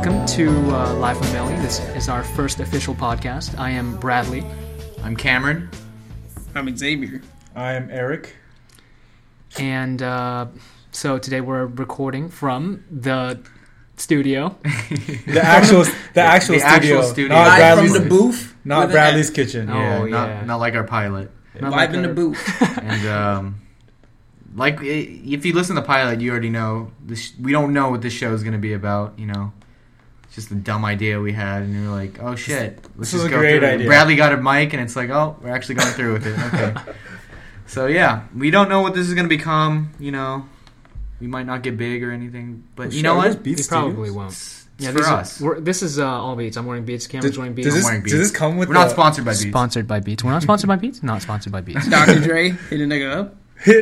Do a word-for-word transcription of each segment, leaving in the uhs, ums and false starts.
welcome to uh, Live from Millie. This is our first official podcast. I am Bradley. I'm Cameron. I'm Xavier. I'm Eric. And uh, so today we're recording from the studio. the actual, the actual the studio. Actual studio. Not Live Bradley's, from the booth. not Bradley's kitchen. Oh, Yeah, yeah. Not, not like our pilot. Not Live like in the our- booth. And um, like, if you listen to the pilot, you already know. This, we don't know what this show is going to be about. You know, it's just a dumb idea we had, and you're like, oh shit, let's This just is a go great through it. idea. Bradley got a mic, and it's like, oh, we're actually going through with it. Okay. So yeah, we don't know what this is going to become. You know, we might not get big or anything, but you know what? We probably won't. It's, it's Yeah, for these us. Are, we're, this is uh, all Beats. I'm wearing Beats. Cameron's Does, wearing does, Beats. this, wearing does Beats. this come with We're not the- sponsored by Beats. Sponsored by Beats. We're not sponsored by Beats. Not sponsored by Beats. Doctor Dre, hit a nigga up.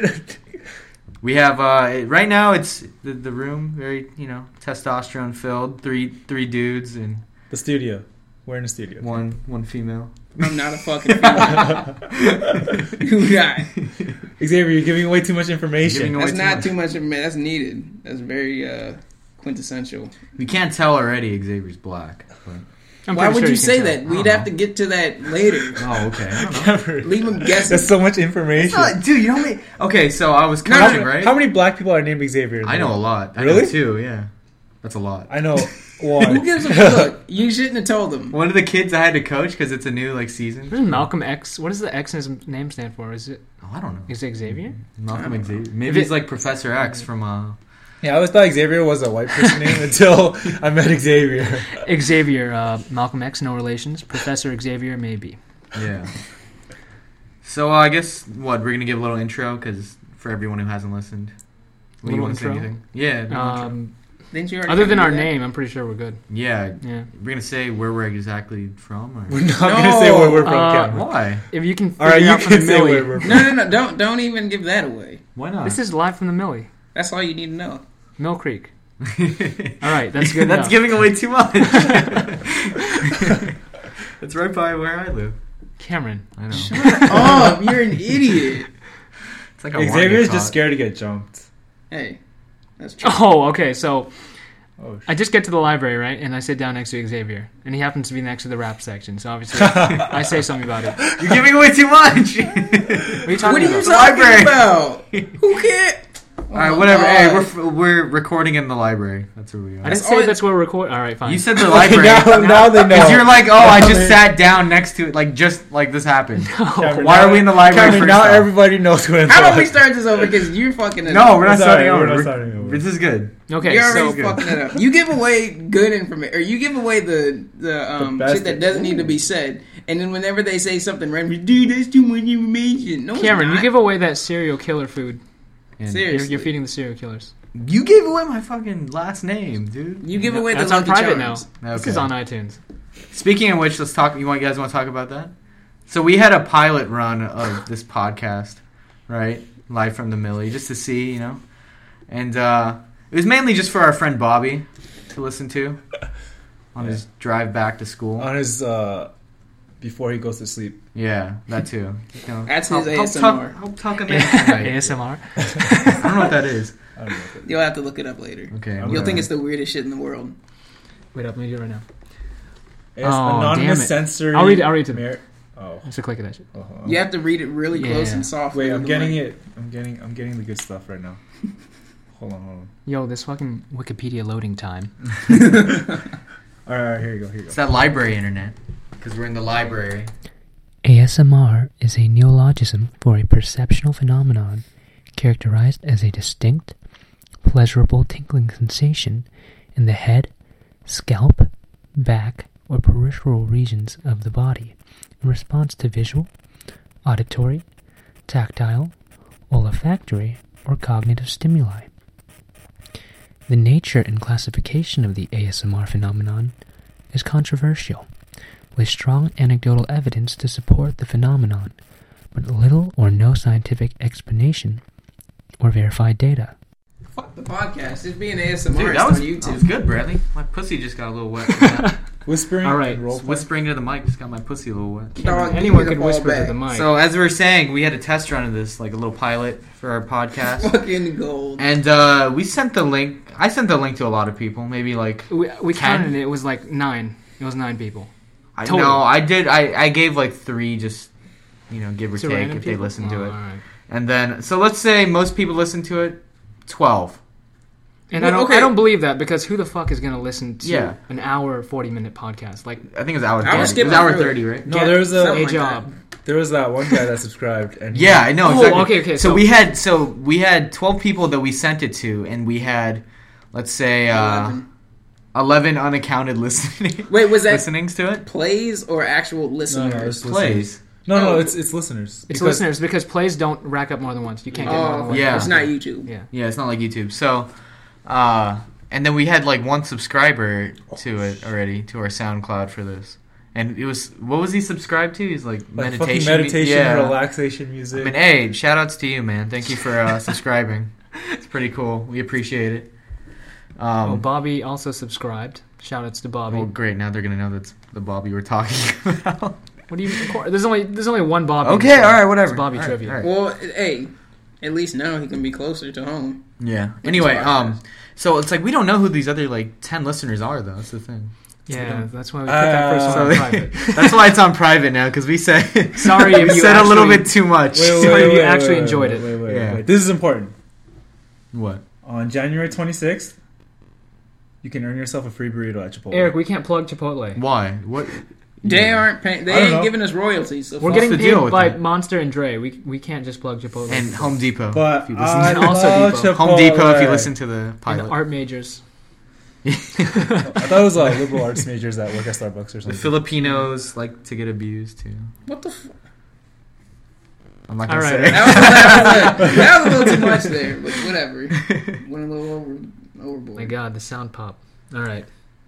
We have uh, it- right now. It's the, the room very you know testosterone filled. Three three dudes and The studio. We're in the studio. one one female. I'm not a fucking female. Who not? Xavier, you're giving away too much information. Giving away That's too not much. too much. of- That's needed. That's very uh, quintessential. We can't tell already. Xavier's black. But... I'm Why pretty would sure you can say tell. that? I We'd don't have know. to get to that later. Oh, okay. I don't know. Leave them guessing. That's so much information. It's not- dude, you don't make. Okay, so I was No, no, coaching, no. right? How many black people are named Xavier? in I the know a world? lot. I Really? know two. Yeah, that's a lot. I know Who one. gives a fuck? You shouldn't have told them. One of the kids I had to coach because it's a new like season. What is Malcolm X? What does the X in his name stand for? Is it Oh, I don't know. is it Xavier? Malcolm Xavier. If Maybe it- he's like Professor X from uh. Yeah, I always thought Xavier was a white person name until I met Xavier. Xavier, uh, Malcolm X, no relations. Professor Xavier, maybe. Yeah. So uh, I guess what we're gonna give a little intro because for everyone who hasn't listened, What, you Little want to say intro? anything? Yeah. little intro. Um, Didn't you already other than kinda our do that? name, I'm pretty sure we're good. Yeah. Yeah. We're gonna say where we're exactly from, or We're not No. going to say where we're from, Uh, Cameron. why? If you can figure All right, it you out from can the say Millie. where we're from. No, no, no. Don't don't even give that away. Why not? This is live from the Millie. That's all you need to know. Mill Creek. All right, that's good That's enough. giving away too much. That's right by where I live. Cameron. I know. Oh, you're an idiot. It's like I wanna Xavier's get just caught. scared to get jumped. Hey, that's true. Oh, okay. So Oh, I just get to the library, right, and I sit down next to Xavier, and he happens to be next to the rap section. So obviously, I say something about it. What You're giving away too much. are you talking What are you about? talking library. about? Who cares? All right, whatever. Hey, we're f- we're recording in the library. That's where we I are. didn't That's say all- that's where we're recording. All right, fine. You said the library. now, now they know. Because you're like, oh, I Now just they- sat down next to it, like just like this happened. Cameron, Why now- are we in the library Cameron, first now off? everybody knows who it How about we was. start this over because you're fucking it No, up. we're not It's starting alright, over. we're not We're- starting over. This is good. Okay, You're so already good. fucking it up. You give away good information, or you give away the the um best- shit that doesn't need to be said, and then whenever they say something random, dude, that's too much information. No, it's Cameron, you not. give away that serial killer food. And You're, Seriously. you're feeding the serial killers. you gave away my fucking last name, dude. You give away That's the on Lucky private Charms. now. This Okay. is on iTunes. Speaking of which, let's talk. You want you guys want to talk about that? So we had a pilot run of this podcast, right? Live from the Millie, just to see, you know, and uh, it was mainly just for our friend Bobby to listen to on his drive back to school. On his, uh, before he goes to sleep. Yeah, that too. You know, That's help- his help A S M R. Talk, help talk him in tonight. A S M R. I don't know what that is. I don't know. What that- You'll have to look it up later. Okay, I'm You'll gonna- think it's the weirdest shit in the world. Wait up, let me do it right now. It's Oh, anonymous damn it. sensory. I'll read it- I'll read it to them. Mer- oh. Just a click of that shit. oh, hold on. You have to read it really close Yeah. and soft. Wait, into I'm the getting mic. it. I'm getting. I'm getting the good stuff right now. Hold on, hold on. Yo, this fucking Wikipedia loading time. All right, all right, here you go. Here you It's go. that library internet because we're in the library. A S M R is a neologism for a perceptual phenomenon characterized as a distinct, pleasurable tinkling sensation in the head, scalp, back, or peripheral regions of the body in response to visual, auditory, tactile, olfactory, or cognitive stimuli. The nature and classification of the A S M R phenomenon is controversial, with strong anecdotal evidence to support the phenomenon, but little or no scientific explanation or verified data. Fuck the podcast. It's being A S M R. Dude, It's that was, on YouTube. that was good, Bradley. My pussy just got a little wet. From that. Whispering. All right, and role Just whispering into the mic just got my pussy a little wet. Dog, Anyone you could fall whisper back. to the mic. So as we were saying, we had a test run of this, like a little pilot for our podcast, Fucking gold. and uh, we sent the link. I sent the link to a lot of people, maybe like we we Ten? counted it. It was like nine. It was nine people. I Total. know I did. I, I gave like three, just you know, give or To take random if they people? listen to Oh, it, all right. and then so let's say most people listen to it, twelve. And Well, I don't, okay. I don't believe that because who the fuck is gonna listen to Yeah. an hour forty minute podcast? Like, I think it was hour I was thirty. It skipping was hour through it. thirty, right? No, Get there was a something a like job. there was that one guy that subscribed, and Yeah, I know. Oh, Exactly. okay, okay, So, so- we had so we had twelve people that we sent it to, and we had, let's say, uh, Eleven. eleven unaccounted listening Wait, was that listenings to it. plays or actual listeners? it's Plays. No, no, Oh. it's it's listeners. It's Because- listeners because plays don't rack up more than once. You can't get more than Oh, one. Yeah. it's not YouTube. Yeah. Yeah, it's not like YouTube. So, uh, and then we had like one subscriber to it already to our SoundCloud for this, and it was what was he subscribed to? He's like, like meditation, fucking meditation, yeah. relaxation music. I mean, hey, shout outs to you, man. Thank you for uh, subscribing. It's pretty cool. We appreciate it. Um, Oh, Bobby also subscribed. Shout outs to Bobby. Oh, great! Now they're gonna know that's the Bobby we're talking about. What do you? Of course, there's only there's only one Bobby. Okay, all right, whatever. It's Bobby All right, trivia. all right. Well, hey, at least now he can be closer to home. Yeah. With Anyway, this um, podcast. so it's like we don't know who these other like ten listeners are, though. That's the thing. Yeah, that's why we put that first Uh, one on So private. that's why it's on private now because we said Sorry if we you said a little actually- bit too much. Wait, wait, Sorry wait, if you wait, actually wait, enjoyed wait, it. Wait, wait, Yeah. wait. This is important. What? On January twenty-sixth, you can earn yourself a free burrito at Chipotle. Eric, we can't plug Chipotle. Why? What? They Yeah. aren't paying. They I don't ain't know. giving us royalties. So We're fuck. getting the paid deal with by that? Monster and Dre. We we can't just plug Chipotle. And Home Depot. But if you listen I to, And also love Depot. Chipotle. Home Depot if you listen to the pilot. and art majors. I thought it was uh, liberal arts majors that work at Starbucks or The something. Filipinos like to get abused too. What the? F- I'm not All gonna right. say. that, was, that was a little too much there, but whatever. Went a little over overboard. My God, the sound pop. All right.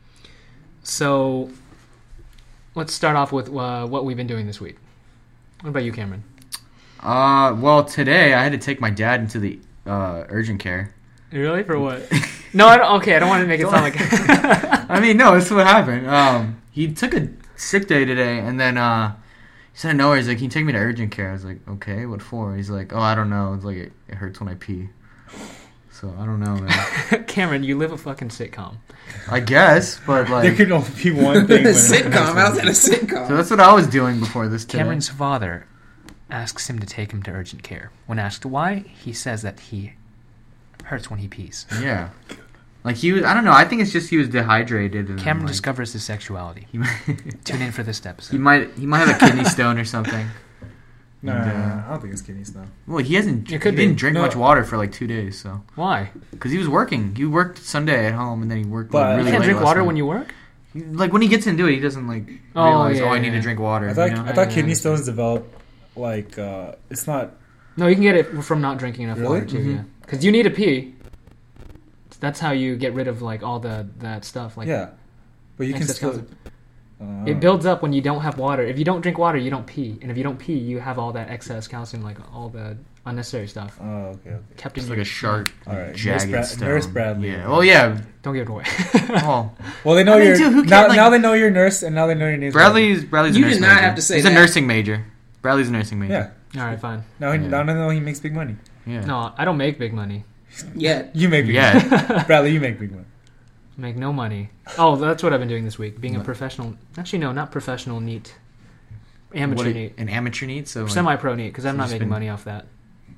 So, let's start off with uh, what we've been doing this week. What about you, Cameron? Uh, well, today I had to take my dad into the uh, urgent care. Really? For what? No, I don't, okay. I don't want to make it sound like. I mean, no, this is what happened. Um, he took a sick day today, and then uh, he said nowhere. He's like, "Can you take me to urgent care?" I was like, "Okay, what for?" He's like, "Oh, I don't know. It's like it, it hurts when I pee." So I don't know, man. Cameron, you live a fucking sitcom. I guess, but There like, can only be one thing. a when it sitcom. comes to- I was at a sitcom. so that's what I was doing before this today. Cameron's father asks him to take him to urgent care. When asked why, he says that he hurts when he pees. Yeah, like he was. I don't know. I think it's just he was dehydrated. And Cameron like, discovers his sexuality. He might, Tune in for this episode. he might. He might have a kidney stone or something. Nah, And, uh, nah, nah, I don't think it's kidneys though. Well, he hasn't. It could he be. didn't drink No. much water for like two days, so Why? because he was working. He worked Sunday at home, and then he worked But- like, You really can't late drink last water night. when you work? He- like when he gets into it, he doesn't like Oh, realize. yeah, Oh, I yeah, need yeah. to drink water. I thought you know? I thought Yeah, kidney yeah. stones develop like uh, it's not. No, you can get it from not drinking enough Really? water too. Mhm. Yeah, because you need to pee. That's how you get rid of like all the that stuff. Like yeah, but you can excess still. calcium. Uh, It builds up when you don't have water. If you don't drink water, you don't pee, and if you don't pee, you have all that excess calcium, like all the unnecessary stuff Oh, okay, okay. kept in It's your like a sharp, All right, jagged Nurse, Bra- stone. Nurse Bradley. Yeah. Well, yeah. Don't give it away. Well, Well, they know I mean, your dude, who now. cares, like- now they know your nurse, and now they know your name. Bradley's Bradley's You a nurse did not major. have to say He's that. a nursing major. Bradley's a nursing major. Yeah. all right, fine. Now, he, Yeah. now they know he makes big money. Yeah. No, I don't make big money. Yeah. You make big Yeah. money. Bradley, you make big money. Make no money. Oh, that's what I've been doing this week. Being a What? professional. Actually, no, not professional neat. Amateur What, neat. an amateur neat. So like, Semi-pro neat, because I'm so not just making been- money off that.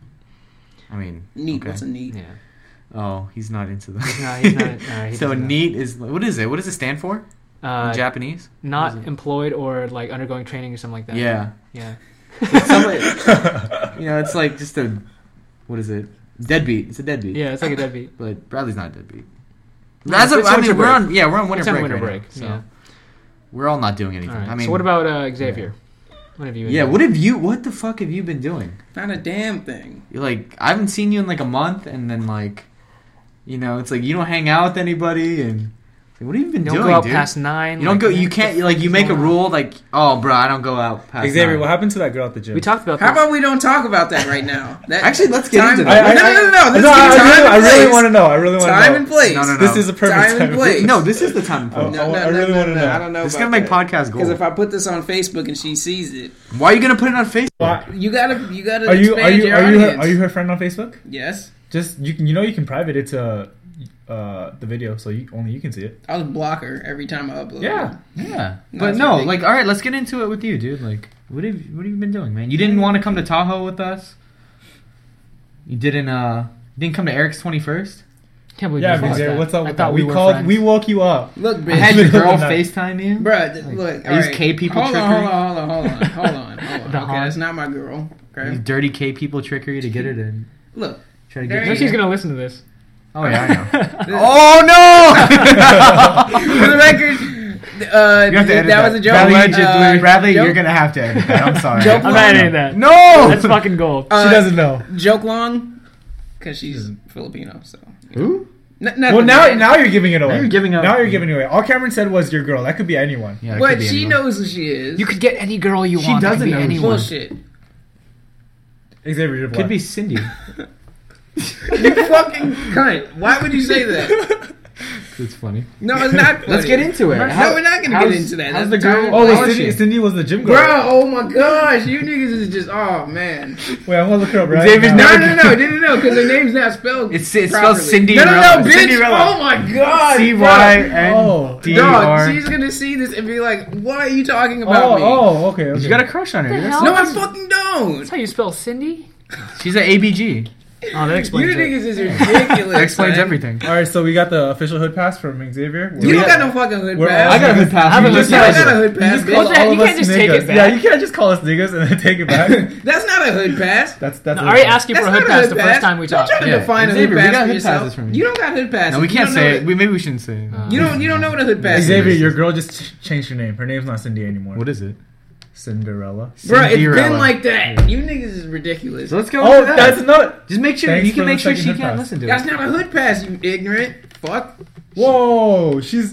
I mean, Neat. okay. What's a neat? Yeah. Oh, he's not into that. He's not. He's not. Uh, he so doesn't know. neat is what is it? What does it stand for Uh, in Japanese? not What is it? employed or like undergoing training or something like that. Yeah. Yeah. It's somebody- you know, it's like just a what is it? Deadbeat. It's a deadbeat. Yeah, it's like a deadbeat. But Bradley's not a deadbeat. No, As it's of, I winter mean, we're break. on. Yeah, we're on winter It's on break. winter right break. now, so Yeah. we're all not doing anything. All right. I mean, so what about uh, Xavier? What have you? Been yeah, doing? what have you? What the fuck have you been doing? Not a damn thing. You're like, I haven't seen you in like a month, and then like, you know, it's like you don't hang out with anybody, and What have you been Don't doing, go out dude? past nine. You don't like, go. what You the can't. fuck Like you is make a going on? rule. Like, oh, bro, I don't go out past. Xavier, nine. what happened to that girl at the gym? We talked about How this. about we don't talk about that right now? That, Actually, let's get time, into no, that. no, no, no, no. This no, is I, time I really, and I really place. want to know. I really want to know. Time and place. No, no, no. This is a perfect Time and place. No, this is the time. Oh, and No, I- no, I no, really no, wanna no, know. I don't know. This is about gonna make that. podcast Because gold. if I put this on Facebook and she sees it, Why are you gonna put it on Facebook? Why- you gotta, you gotta Are you are expand you your are you her, audience. are you her friend on Facebook? Yes, Just you can you know you can private it to uh, the video so you only you can see it. I'll block her every time I upload. Yeah. it. Yeah, No, but it's no. ridiculous. Like, all right, let's get into it with you, dude. Like, what have what have you been doing, man? You didn't want to come to Tahoe with us. You didn't. Uh, you didn't come to Eric's twenty first. Can't believe Yeah, you thought Xavier, that. what's up I with thought that? we, We were called friends. we woke you up. Look, I had bitch, your Middle girl of the night. FaceTime you. bruh. th- Like, look, are these alright. K people hold trickery? on, hold on, hold on, hold on, hold on, hold on. The Okay, haunt. that's not my girl. Okay, These dirty K people trickery to get her to look. try to There get. No, you she's go. gonna listen to this. Oh yeah, I know. For oh no! the record, uh, You have to edit that was a joke. Allegedly, Uh, Bradley, joke- you're gonna have to edit that. I'm sorry. Joke I'm not editing that. No. That's fucking gold. Uh, She doesn't know. Joke long, because she's Filipino. So Who? N- Well, nothing, now man. now you're giving it away. Now you're giving up- Now you're giving it away. All Cameron said was your girl. That could be anyone. Yeah, it could What be she anyone. knows who she is. You could get any girl you She want. It could doesn't be know who she anyone. bullshit. Xavier, you're Could black. be Cindy. You fucking cunt. Why would you say that? That's funny. No, it's not. Let's funny. get into it. No, How- we're not gonna how's- get into that. how's That's the girl- time- Oh, How wait, is Cindy, she? Cindy was the gym girl. Bro, oh my gosh, you niggas is just, oh man. Wait, I'm gonna look her up right Xavier's now. No, no, no, no, no, because her name's not spelled. It's it's properly. spelled Cindy. No, no, no, bitch. Cinderella. Oh my god. C bro. Y N D Dog, R. she's gonna see this and be like, "Why are you talking about Oh, me?" oh, okay, okay. You got a crush on her. The That's- hell? No, I fucking don't. That's how you spell Cindy? She's an A B G. Oh, that You explains it. niggas is ridiculous. That explains man. everything. All right, so we got the official hood pass from Xavier. You Yeah. don't got no fucking hood We're pass. all- I got a hood pass. I have a You hood just You pass. don't said got a it. hood You pass, just bitch. called Well, all you of can't us just take niggas. it back. Yeah, you can't just call us niggas and then take it back. That's not a hood pass. That's that's. No, a I already hood pass. asked you for a That's hood not pass the first time we Don't talked. try to Yeah. define a Xavier, hood we pass got for hood yourself. passes from you. You don't got hood pass. No, we You can't don't say know it. what- We, maybe we shouldn't say it. You don't. You don't know what a hood pass Xavier, is. your girl just ch- changed her name. Her name's not Cindy anymore. What is it? Cinderella. Bro, it's Cinderella. been like that. You niggas is ridiculous. So let's go. Oh, with that. that's not. Just make sure Thanks you can for make the sure second she hood can't pass. listen to That's it. not a hood pass, you ignorant fuck. Whoa, she's.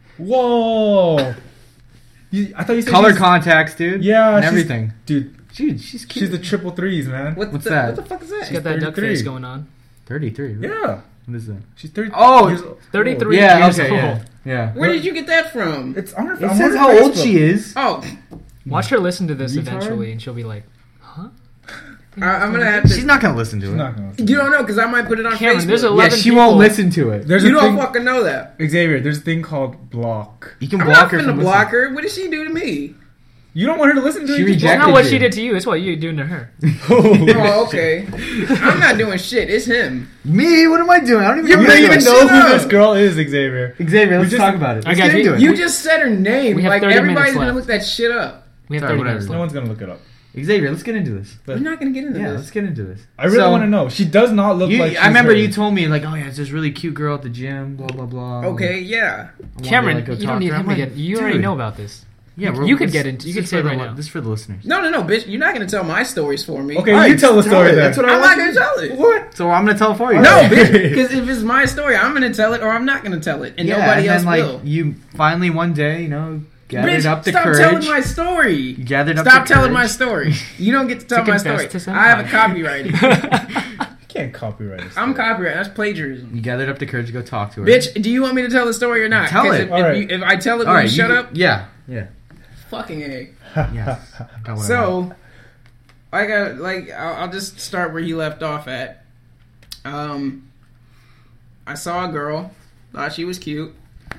Whoa. You, I thought you said Color she's- contacts, dude. Yeah, and she's- everything. Dude, Dude, she's cute. she's the triple threes, man. What What's the, that? What the fuck is that? She's got that duck thirty-three. face going on. thirty-three. Right? Yeah, What is that? she's thirty. Oh, years old. thirty-three Yeah. years Okay. old. Yeah. Yeah. Where did you get that from? It's on her. It on says her how old Facebook. she is. Oh, Watch her listen to this Retard. eventually, and she'll be like, "Huh?" I, I'm gonna have to. She's not gonna listen to She's it. not gonna. You don't know because I might put it on Cameron, Facebook. there's a Yeah, eleven she people. won't listen to it. There's you a don't thing, fucking know that. Xavier. There's a thing called block. You can I'm block not her gonna from block listening. her. What did she do to me? You don't want her to listen to She it. you just That's rejected not what you. she did to you. It's what you're doing to her. block- Oh, okay. I'm not doing shit. It's him. Me? What am I doing? I don't even You're You know. don't making even it know shit who up. this girl is, Xavier. Xavier, let's just- talk about it. I Let's got get you. into it. You just said her name. We have Like thirty everybody's minutes gonna left. look that shit up. We have Sorry, thirty whatever. minutes No left. one's gonna look it up. Xavier, let's get into this. We're not gonna get into Yeah, this. let's get into this. I really So, want to know. She does not look You, like. I remember she's you her. told me like, oh yeah, it's this really cute girl at the gym. Blah blah blah. Okay, yeah. I wanted to, Cameron, like, go you talk don't need to her. him I'm to like, get. You already dude. know about this. Yeah, You- we're- you could this- get into- you this could is say for the right li- now. This is for the listeners. No, no, no, bitch. You're not gonna tell my stories for me. Okay, All you right, tell the tell story it. then. That's what I I'm want not you gonna tell it. What? So I'm gonna tell it for you. No, Alright. bitch. Because if it's my story, I'm gonna tell it, or I'm not gonna tell it, and Yeah, nobody and else then, like, will. you finally one day, you know, gathered Bitch, up the stop courage. telling my story. You gathered up Stop the telling my courage. story. You don't get to tell To my confess story. to some I have a crime. copyright. You can't copyright it. I'm copyright. That's plagiarism. You gathered up the courage to go talk to her. Bitch, do you want me to tell the story or not? Tell 'Cause it. If, if, Alright. you, if I tell it, All will right, you shut you- up? Yeah, yeah. Fucking A. Yes. Got what I want. So, I got like I'll, I'll just start where he left off at. Um, I saw a girl, thought she was cute.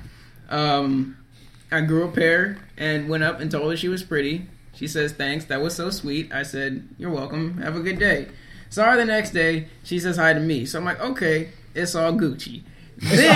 Um, I grew a pair and went up and told her she was pretty. She says thanks, that was so sweet. I said you're welcome. Have a good day. Saw her the next day. She says hi to me. So I'm like, okay, it's all Gucci. Then,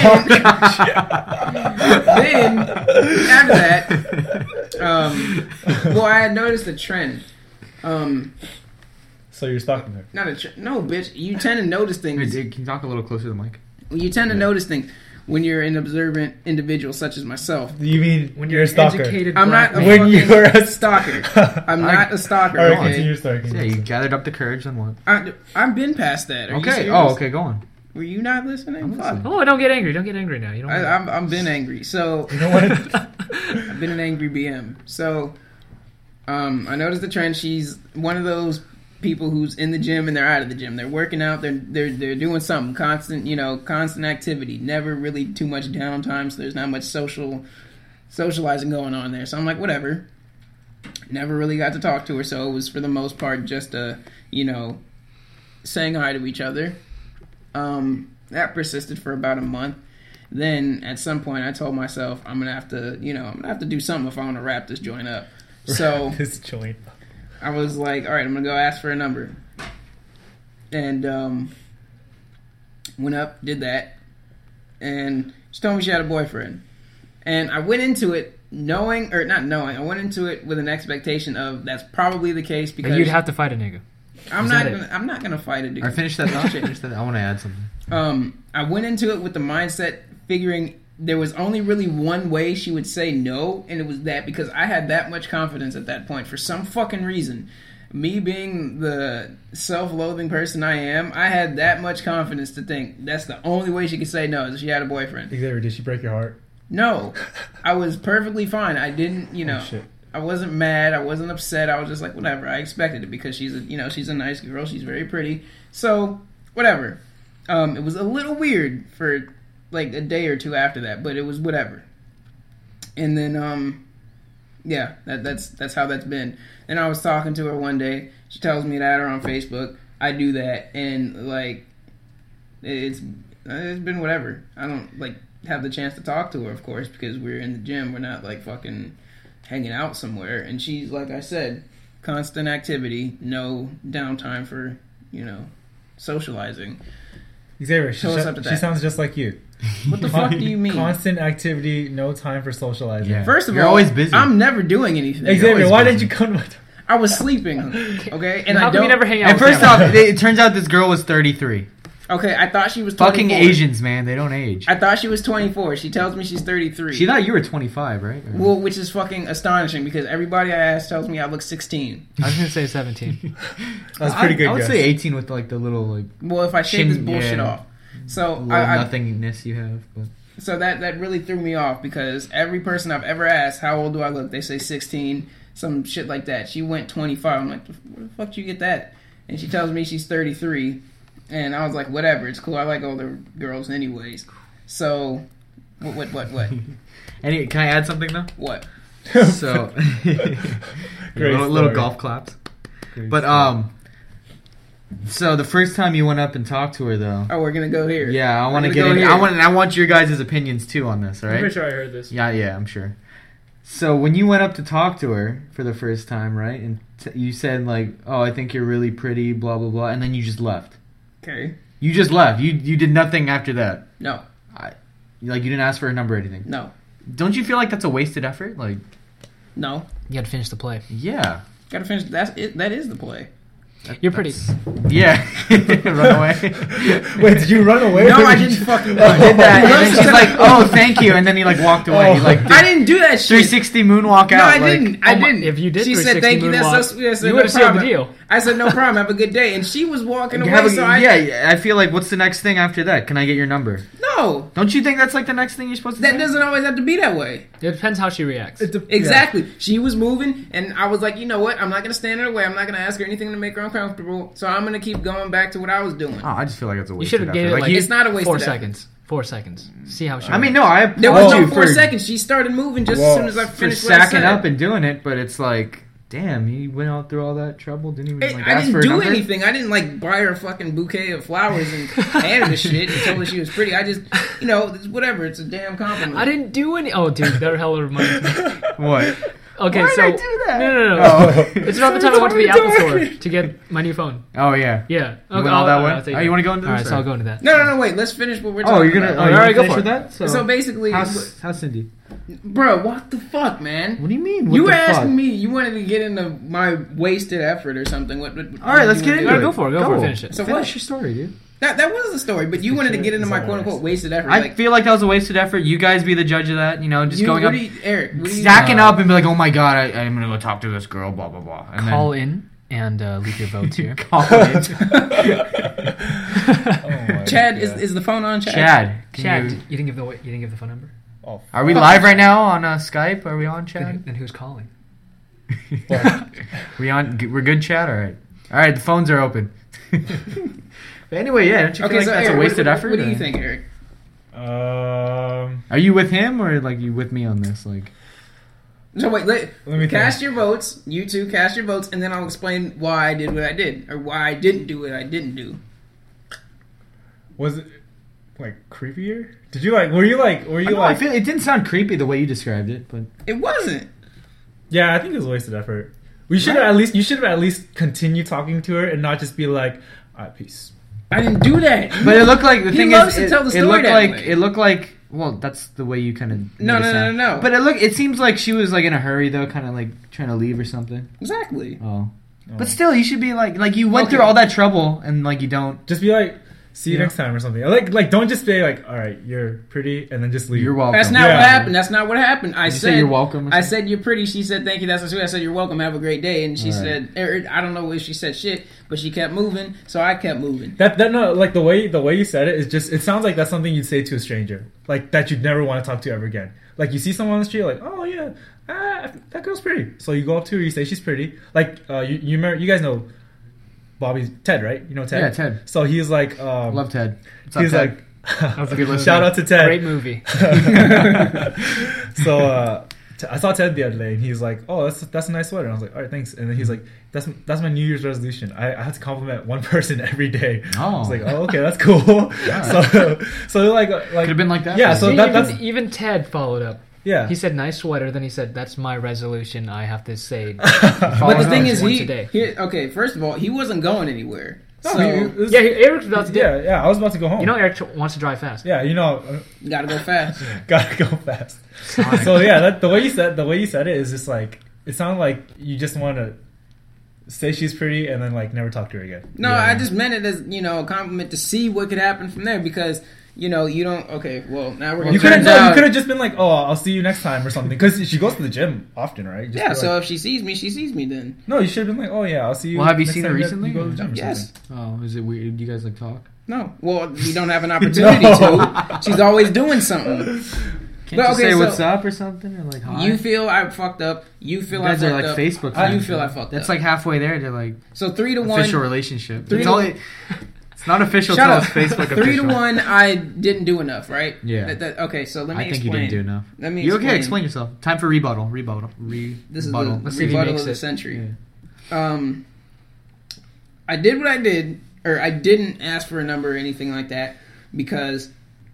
then after that, um, well, I had noticed a trend. Um, So you're stalking her. not a tr- no, bitch. You tend to notice Hey, things. dude, can you talk a little closer to the mic? You tend to Yeah. notice things when you're an observant individual such as myself. You mean When you're a stalker? educated I'm black not a man. When fucking you're a stalker. I'm Alright. not a stalker. All right, okay? continue your story. Yeah, continue you your story. gathered up the courage and what? I, I've been past that. Are you Okay. serious? Oh, okay. Go on. Were you not listening? I'm Fuck. listening. Oh, don't get angry. Don't get angry now. You don't. I, I'm I'm been angry. So You know what? I've been an angry B M. So um, I noticed the trend. She's one of those people who's in the gym and they're out of the gym. They're working out. They're they're they're doing something constant. You know, constant activity. Never really too much downtime. So there's not much social socializing going on there. So I'm like, whatever. Never really got to talk to her. So it was for the most part just a you know saying hi to each other. Um, that persisted for about a month. Then at some point I told myself I'm gonna have to, you know, I'm gonna have to do something if I want to wrap this joint up. So This joint. I was like, all right, I'm gonna go ask for a number, and um, went up, did that, and she told me she had a boyfriend, and I went into it knowing, or not knowing, I went into it with an expectation of that's probably the case because But you'd have to fight a nigga. I'm Is not, that it? gonna, I'm not gonna fight it. Or finish that thought. Finish that. I want to add something. Um, I went into it with the mindset figuring there was only really one way she would say no, and it was that because I had that much confidence at that point for some fucking reason. Me being the self-loathing person I am, I had that much confidence to think that's the only way she could say no is if she had a boyfriend. Xavier, did she break your heart? No, I was perfectly fine. I didn't, you know, Oh, shit. I wasn't mad. I wasn't upset. I was just like, whatever. I expected it because she's a, you know, she's a nice girl. She's very pretty. So, whatever. Um, it was a little weird for like a day or two after that, but it was whatever. And then, um, yeah, that, that's that's how that's been. Then I was talking to her one day. She tells me to add her on Facebook. I do that, and like, it's it's been whatever. I don't like have the chance to talk to her, of course, because we're in the gym. We're not like fucking hanging out somewhere. And she's, like I said, constant activity, no downtime for, you know, socializing. Xavier, she, Show us sh- up to she that. sounds just like you. What the fuck do you mean? Constant activity, no time for socializing. Yeah. First of You're all, always busy. I'm never doing anything. Xavier, always why busy. didn't you come to my... I was sleeping, okay? And How I come you don't. never hang out And with first Sam? off, it, it turns out this girl was thirty-three. Okay, I thought she was Fucking twenty-four. Asians, man. They don't age. I thought she was twenty-four. She tells me she's thirty-three. She thought you were twenty-five, right? Or- Well, which is fucking astonishing because everybody I ask tells me I look sixteen. I was gonna say seventeen. That's pretty I, good I would guess. say eighteen with like the little like Well, if I shave this Chin- bullshit yeah. off. So little I, I, nothingness you have. But so that that really threw me off because every person I've ever asked, how old do I look? They say sixteen, some shit like that. She went twenty-five. I'm like, where the fuck did you get that? And she tells me she's thirty-three. And I was like, whatever, it's cool. I like older girls anyways. So, what, what, what, what? Any, can I add something though? What? So, Great little, little story. golf claps. Great But story. um, so the first time you went up and talked to her though, Oh, we're gonna go here. yeah, I We're want to gonna get go in. here. I want I want your guys' opinions too on this. All I'm right? pretty sure I heard this. Yeah, yeah, I'm sure. So when you went up to talk to her for the first time, right, and t- you said like, "Oh, I think you're really pretty," blah blah blah, and then you just left. Okay. You just left. You you did nothing after that. No. I, like you didn't ask for her number or anything. No. Don't you feel like that's a wasted effort? Like, No. You got to finish the play. yeah, Gotta finish. That's it. That is the play. that- You're pretty. that's- Yeah, run away. Wait, did you run away? No, Or I did didn't you- fucking He run. did that, and then she's like, "Oh, thank you," and then he like walked away. He like I didn't do that shit. three sixty moonwalk No, out. I like, didn't. I oh my- didn't. if you did she said, three sixty "Thank you." That's so moonwalk, sweet. I said, you "No would've sealed the problem." deal. I said, "No problem. Have a good day." And she was walking You away. have a- so I yeah, I feel like what's the next thing after that? Can I get your number? no. Don't you think that's like the next thing you're supposed to That do? doesn't always have to be that way. It depends how she reacts. It de- Exactly. She was moving, and I was like, you know what? I'm not gonna stand in her way. I'm not gonna ask her anything to make her uncomfortable. So I'm gonna keep going back to what I was doing. Oh, I just feel like it's a You waste. should have gave it like, you- It's not a wasted four effort. seconds. Four seconds. See how she. I mean, reacts. no, I There applaud was no you four for, seconds. She started moving just Whoa. as soon as I for finished what I sacking said. up and doing it, but it's like, damn, he went out through all that trouble, didn't even Hey, like I ask for didn't a do number? anything. I didn't like buy her a fucking bouquet of flowers and hand her the shit and told her she was pretty. I just, you know, it's whatever. It's a damn compliment. I didn't do any. Oh, dude, that hell reminds me. What? Okay, Why did so I do that? no, no, no. Oh. It's about the time I went to the Apple store to get my new phone. Oh yeah. Yeah. You went all that way? Oh, you want to go into All this? right, so or- I'll go into that. No, no, no. Wait. Let's finish what we're talking Oh, you're gonna. about. Oh, All you right, wanna go finish for with it. that? So, So basically, how's, how's Cindy? bro, what the fuck, man? What do you mean? What You the were fuck? asking me. You wanted to get into my wasted effort or something. What? what All right, let's you get wanna into do? All it. right, go for it. Go, for it. Finish it. So Finish what? your story, dude. That that was the story, but you wanted to get into my quote unquote wasted effort. I Like, feel like that was a wasted effort. You guys be the judge of that. You know, just you, going what up, do you, Eric, what do you, stacking uh, up, and be like, "Oh my god, I, I'm gonna go talk to this girl." Blah blah blah. And Call in and uh, leave your votes then here. call it. Oh my Chad, is, Yeah. is the phone on, Chad? Chad, can Chad, you- you, didn't give the you didn't give the phone number. Oh, are we live right now on uh, Skype? Are we on, Then, Chad? then who's calling? we on? We're good, Chad. All right. All right. The phones are open. But anyway, yeah. Don't you Okay, feel like so that's Eric, a wasted what, effort? What do or- you think, Eric? Um, Are you with him or like you with me on this? Like, So wait, let, Let me cast think. your votes. You two cast your votes, and then I'll explain why I did what I did, or why I didn't do what I didn't do. was it like creepier? Did you like? Were you like? Were I, you know, I like? feel it didn't sound creepy the way you described it, but It wasn't. Yeah, I think it was a wasted effort. We should Right. have at least. You should have at least continued talking to her and not just be like, "All right, peace." I didn't do that. but it looked like the He thing loves is to it, tell the it story looked that like way. it looked like well that's the way you kind of No, no, no, no, no. But it look it seems like she was like in a hurry though, kind of like trying to leave or something. Exactly. Oh, Oh. but still, you should be like like you went Okay. through all that trouble and like you don't. Just be like, "See you Yeah. next time" or something. Like, like don't just say like, "All right, you're pretty," and then just leave. You're welcome. That's not Yeah. what happened. That's not what happened. I Did you said say you're welcome. Or I something? said you're pretty. She said thank you. That's so sweet. I said you're welcome. Have a great day. And she All right. said er, I don't know if she said shit, but she kept moving, so I kept moving. That that no like the way the way you said it is just it sounds like that's something you'd say to a stranger, like that you'd never want to talk to ever again. Like you see someone on the street, like, "Oh yeah, ah, that girl's pretty." So you go up to her, you say she's pretty. Like uh, you you remember, you guys know Bobby's Ted, right? You know Ted. Yeah, Ted. So he's like, um, Love Ted. What's up, he's Ted? like, That's a good movie. shout out to Ted. Great movie. So uh, t- I saw Ted the other day, and he's like, "Oh, that's that's a nice sweater." And I was like, "All right, thanks." And then he's like, "That's that's my New Year's resolution. I, I have to compliment one person every day." Oh. I was like, "Oh, okay, that's cool." So so like like Could have been like that. Yeah, for so you. See, that- even, that's- even Ted followed up. yeah. He said nice sweater, then he said that's my resolution. I have to say. But the Follow thing up is, once he, a day. he okay. First of all, he wasn't going anywhere. No, So he- it was- Yeah, Eric's about to do. yeah, yeah. I was about to go home. You know, Eric tr- wants to drive fast. yeah, you know, uh, you gotta go fast. gotta go fast. Sonic. So yeah, that, the way you said the way you said it is just like it sounded like you just want to say she's pretty and then like never talk to her again. No, Yeah. I just meant it as you know a compliment to see what could happen from there because you know you don't. Okay, well now we're Well, You gonna could have turns no, you out- could have just been like, "Oh, I'll see you next time" or something, because she goes to the gym often, right? Just yeah. be So like- if she sees me, she sees me. Then no, you should have been like, "Oh yeah, I'll see you." Well, have you next seen time her you- recently? You go to the gym or yes. Oh, is it weird? Do you guys like talk? No. Well, we don't have an opportunity to. She's always doing something. Can't But, you okay, say so- what's up or something or like hi? You feel I fucked up. You feel You guys I are fucked like up. Facebook. How you friends, feel I right? fucked That's up? like halfway there to like So three to one. official relationship. Three It's to only. It's not official Shut till up. it's Facebook Three to official. one. I didn't do enough, right? Yeah. That, that, okay, so let me I think explain. you didn't do enough. Let me You explain. okay? Explain yourself. Time for rebuttal. Rebuttal. Rebuttal. This is the Let's see if he rebuttal makes of the it. century. Yeah. Um, I did what I did, or I didn't ask for a number or anything like that because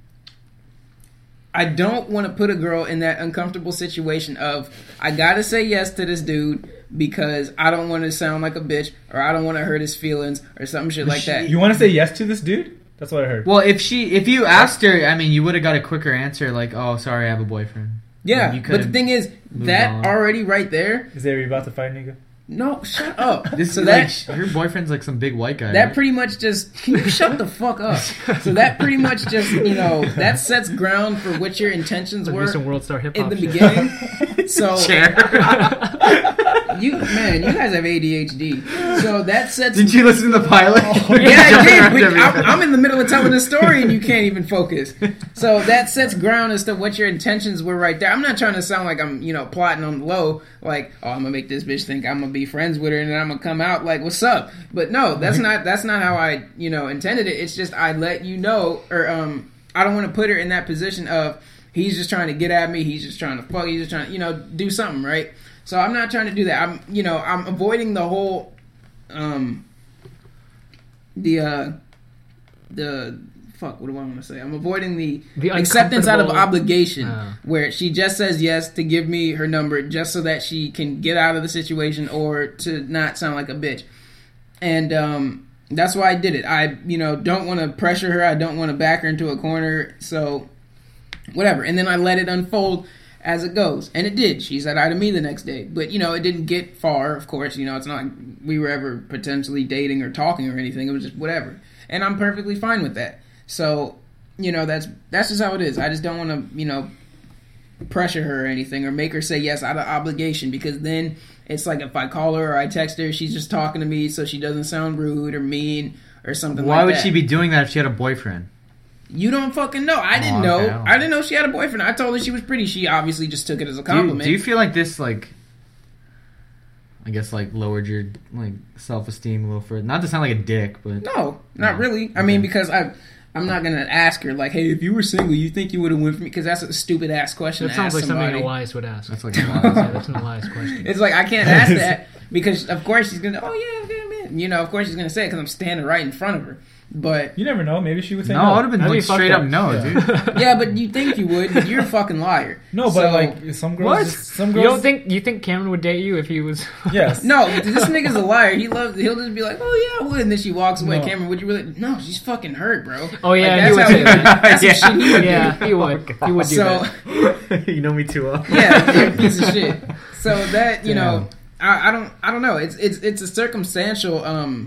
I don't want to put a girl in that uncomfortable situation of I gotta say yes to this dude because I don't want to sound like a bitch or I don't want to hurt his feelings or some shit like that. You want to say yes to this dude? That's what I heard. Well, if she, if you asked her, I mean, you would have got a quicker answer, like, "Oh, sorry, I have a boyfriend." Yeah, You but could've the thing is, moved that on. already right there. Is there you about to fight, nigga? No, shut up. This so is that like your boyfriend's like some big white guy. that right? pretty much just can you shut the fuck up? So that pretty much just you know that sets ground for what your intentions Let's do were some World Star Hip in Hop. the shit. beginning. So Chair. you man, you guys have A D H D. So that sets. Did you listen to the pilot? Yeah, I Jumping did. around But everything. I'm, I'm in the middle of telling a story and you can't even focus. So that sets ground as to what your intentions were right there. I'm not trying to sound like I'm, you know, plotting on the low, like, oh, I'm gonna make this bitch think I'm gonna be friends with her and then I'm gonna come out like, what's up? But no, that's not that's not how I, you know, intended it. It's just I let you know, or um, I don't want to put her in that position of he's just trying to get at me, he's just trying to fuck, he's just trying to, you know, do something, right? So I'm not trying to do that. I'm, you know, I'm avoiding the whole, um, the, uh, the, fuck, what do I want to say? I'm avoiding the, The acceptance out of uncomfortable- obligation Ah. where she just says yes to give me her number just so that she can get out of the situation or to not sound like a bitch. And, um, that's why I did it. I, you know, don't want to pressure her. I don't want to back her into a corner. So, whatever. And then I let it unfold as it goes. And it did. She said hi to me the next day. But, you know, it didn't get far, of course. You know, it's not like we were ever potentially dating or talking or anything. It was just whatever. And I'm perfectly fine with that. So, you know, that's that's just how it is. I just don't want to, you know, pressure her or anything or make her say yes out of obligation, because then it's like if I call her or I text her, she's just talking to me so she doesn't sound rude or mean or something Why like would that. she be doing that if she had a boyfriend? You don't fucking know. I didn't Oh, okay, know. I don't I didn't know she had a boyfriend. I told her she was pretty. She obviously just took it as a Do you, compliment. do you feel like this, like, I guess, like, lowered your, like, self-esteem a little further? Not to sound like a dick, but... No, not No. really. I mean, Okay. because I, I'm not gonna ask her like, "Hey, if you were single, you think you would have went for me?" Because that's a stupid ass question. That to sounds ask like something somebody. Elias would ask. That's like a yeah, lot. that's an Elias question. It's like I can't ask that because of course she's gonna. Oh yeah, yeah, man. You know, of course she's gonna say it because I'm standing right in front of her. But You never know. Maybe she would say No, no. I would have been, That'd like, be fucked straight up. up no, Yeah. dude. yeah, but you think you would, but you're a fucking liar. No, but So- like some girls, What? just, some You girls. don't think you think Cameron would date you if he was? Yes. No, this nigga's a liar. He loves. He'll just be like, "Oh yeah, I would," and then she walks away. No. Cameron, would you really? No, she's fucking hurt, bro. Oh yeah, Like, he would that's say how- that. That's Yeah. some shit he would Yeah, he would. He would do So that. You know me too well. yeah, you're a piece of shit. So that you Damn. know, I, I don't, I don't know. It's it's it's a circumstantial. Um,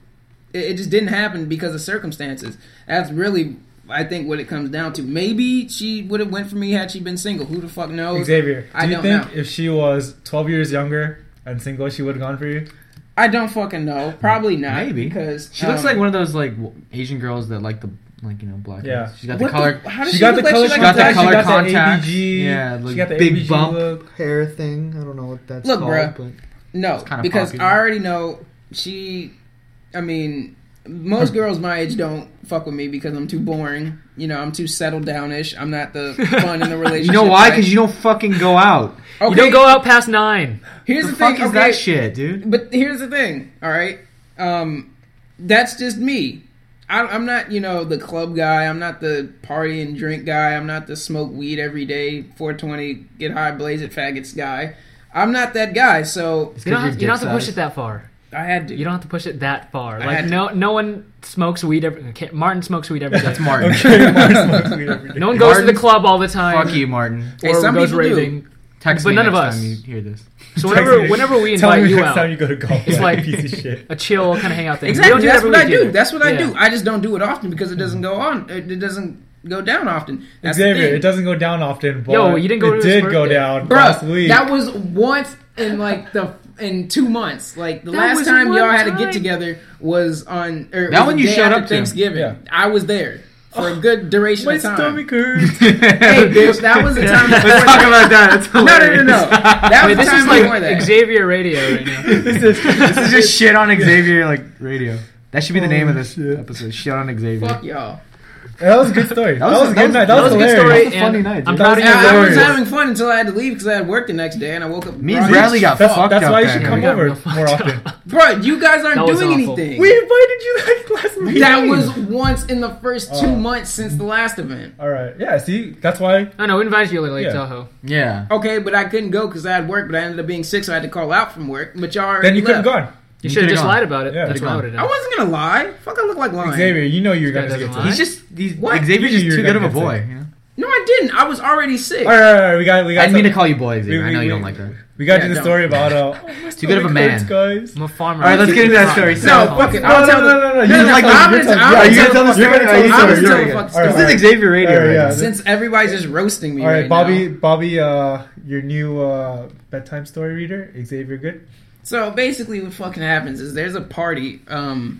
it, it just didn't happen because of circumstances. That's really, I think, what it comes down to. Maybe she would have went for me had she been single. Who the fuck knows? Xavier, do I you don't think know. if she was twelve years younger and single, she would have gone for you? I don't fucking know. Probably not. Maybe. because She looks um, like one of those, like, w- Asian girls that like the, like, you know, black Yeah. eyes. She's got the what color... how does She she, got look the like color. she She like got the a color black- She got the contacts. A B G. Yeah, She like got the big A B G bump. look. hair thing. I don't know what that's Look, called. bruh. But No, kinda because popular. I already know she. I mean, most girls my age don't fuck with me because I'm too boring. You know, I'm too settled downish. I'm not the fun in the relationship. You know why? type. Because you don't fucking go out. Okay, You don't go out past nine. Here's the, the, fuck thing. is okay, that shit, dude? But here's the thing. All right, um, that's just me. I, I'm not, you know, the club guy. I'm not the party and drink guy. I'm not the smoke weed every day, four twenty, get high, blaze it, faggots guy. I'm not that guy. So It's You don't, 'cause have, your you don't have dick to push size. it that far. I had to. You don't have to push it that far. I Like had to. no, no one smokes weed. Every, okay, Martin smokes weed every day. That's Martin. Okay, Martin smokes weed every day. No one goes to Martin, the club all the time. Fuck you, Martin. Hey, or some goes people do. raving. Text But me none of next us. time you hear this. So whenever, whenever we Tell invite me you next out, time you go to golf. it's you like piece of shit. a chill kind of hangout thing. We Exactly. don't do it That's every what I week do. either. That's what I Yeah. do. I just don't do it often because it doesn't go on. It, it doesn't go down often. That's the Xavier, thing. it doesn't go down often. But Yo, you didn't go to It his did go birthday. down Bruh, last week. that was once in like the in two months. Like the That last was time one y'all had a time. get together was on. Or it That was one the you day showed after up to. Thanksgiving. Yeah. I was there for a good duration My of time. stomach hurts. Hey, bitch, that was the time. before Let's talk that. about that. That's No, no, no, hilarious. no. That Wait, was this the is time before like that. Xavier Radio right now. this is This is just shit on Xavier, like, radio. That should be the Oh, name of this shit. episode. Shit on Xavier. Fuck y'all. That was a good story. That was- was, a that good was- night. that That, was was a good hilarious. story. That's a funny and night, I'm dude. proud of you. I, I was hilarious. having fun until I had to leave because I had work the next day and I woke up. Me and groggy. Bradley got That's, fucked that's up why you that should night. come We got over real more fucked often. Bro, you guys aren't That was doing awful. anything. We invited you like last week. That was once in the first two Oh. months since the last event. all right. Yeah. See, that's why. I know. We invited you to Lake Yeah. Tahoe. Yeah. Okay, but I couldn't go because I had work, but I ended up being sick, so I had to call out from work. But y'all already Then you could have left. gone. You You should have could've just gone. lied about it. Yeah, That's could've what I gone. would have I done. wasn't gonna lie. Fuck, I look like lying. Xavier, you know you're This guy gonna doesn't get lie. sick. He's just, he's, What? Xavier's You just knew you too were good of a gonna get boy. sick. You know? No, I didn't. I was already sick. All right, all right, we got, we I got. didn't mean some- to call you boy, Xavier. we- I know we- you don't we- like that. We got Yeah, to the don't. story about uh. Too good of a man. guys. I'm a farmer. All right, let's get into that story. No, So, fuck it. No, I'll no, tell no, the- no, no. No, You no, just no, like- I'm you're gonna- telling- I'm yeah, gonna you're tell telling the the story. story. I'm You're gonna telling tell the the fucking story. story. this is Xavier Radio All right, right yeah. now. Since everybody's just roasting me All right, right Bobby, now. Bobby, uh, your new uh, bedtime story reader, Xavier Good. So basically, what fucking happens is there's a party um,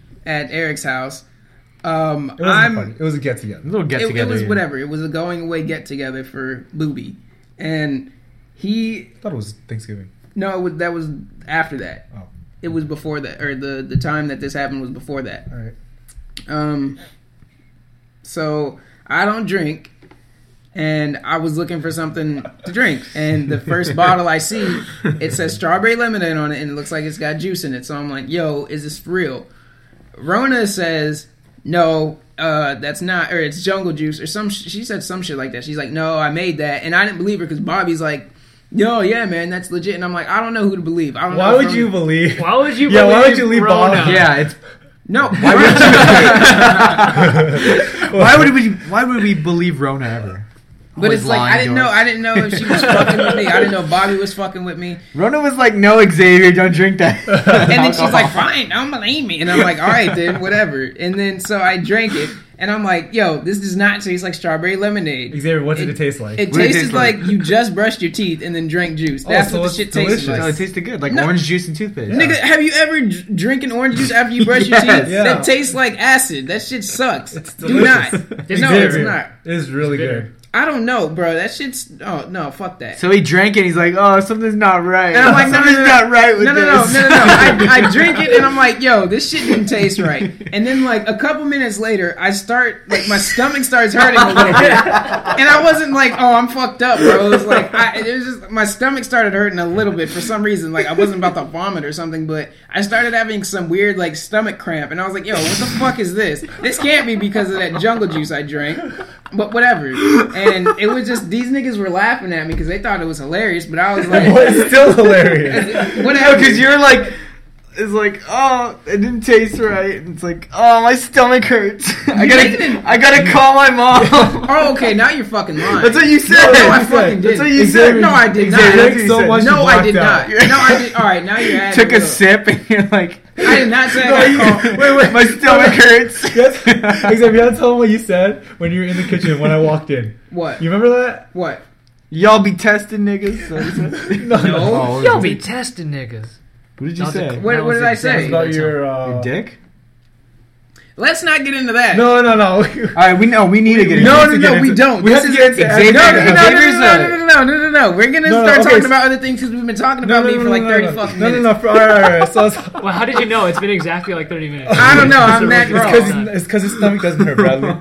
at Eric's house. Um, It wasn't I'm. funny. It was a get together. A little get it, together. it was yeah. whatever. It was a going away get together for Booby, and he I thought it was Thanksgiving. no, it was, that was after that. Oh, It was before that, or the the time that this happened was before that. all right. Um, so I don't drink, and I was looking for something to drink, and the first bottle I see, it says strawberry lemonade on it, and it looks like it's got juice in it. So I'm like, "Yo, is this for real?" Rona says, "No, uh, that's not, or it's jungle juice, or some." Sh- she said some shit like that. She's like, "No, I made that," and I didn't believe her because Bobby's like, "Yo, yeah, man, that's legit," and I'm like, "I don't know who to believe. I don't know." Why if would Rona- you believe? Why would you? Yeah, why believe would you leave Rona? Bob? Yeah, it's No. why would we? Why would we? Why would we believe Rona ever? But Always it's like lying I didn't to know. us. I didn't know if she was fucking with me. I didn't know Bobby was fucking with me. Rona was like, "No, Xavier, don't drink that." And then she's like, "Fine, don't believe me." And I'm like, "All right, then, whatever." And then so I drank it, and I'm like, "Yo, this does not taste like strawberry lemonade." Xavier, what did It- it, taste like? It What did it tasted taste like? like? you just brushed your teeth and then drank juice. Oh, That's so what the it's shit tasted delicious. like. No, it tasted good, like No. orange juice and toothpaste. Nigga, have you ever d- drinking orange juice after you brush your Yes. teeth? Yeah. That tastes like acid. That shit sucks. It's Do not. delicious. No, Xavier, it's not. It is really It's bitter. good. I don't know, bro. That shit's. Oh no, fuck that. So he drank it. He's like, "Oh, something's not right. And I'm like, no, no, something's no, not right with no, no, no, this." no, no, no. I, I drink it and I'm like, yo, this shit didn't taste right. And then like a couple minutes later, I start like my stomach starts hurting a little bit, and I wasn't like, oh, I'm fucked up, bro. It was like I, it was just my stomach started hurting a little bit for some reason. Like I wasn't about to vomit or something, but I started having some weird like stomach cramp, and I was like, yo, what the fuck is this? This can't be because of that jungle juice I drank. But whatever. And it was just these niggas were laughing at me because they thought it was hilarious, but I was like, It's still hilarious. whatever. Because you're like, it's like, oh, it didn't taste right. And it's like, oh, my stomach hurts. I You gotta, didn't. I gotta call my mom. Oh, okay. Now you're fucking lying. That's what you said. No, I you fucking said. did. That's what you said. No, I did Xavier, not. that's what Drank you so said. much No, you I did blacked not. out. No, I did. All right, now you're adding. Took a little. sip and you're like, I did not say no, I you, got called. Wait, wait. my stomach hurts. Yes. Xavier, you gotta tell them what you said when you were in the kitchen when I walked in. What? You remember that? What? Y'all be testing niggas. So you said- No. No. Oh, Y'all be testing niggas. What did you Not the- say? What, That what was did I exactly say? About That's your uh, Your dick? Let's not get into that. No, no, no. All right, we know we need to get. No, into no, it. no, we don't. We This have to is- get into Xavier- No, no, no, no, Xavier's no, no, a- no, no, no, no, no, no. We're gonna No, no, start okay, talking so- about other things because we've been talking No, about no, me no, for like no, thirty no, no. fucking No, minutes. no, no. For, all right, all right. So it's, Well, how did you know? It's been exactly like thirty minutes. I don't know, I'm So that we're grown. just- It's because it's because his stomach doesn't hurt,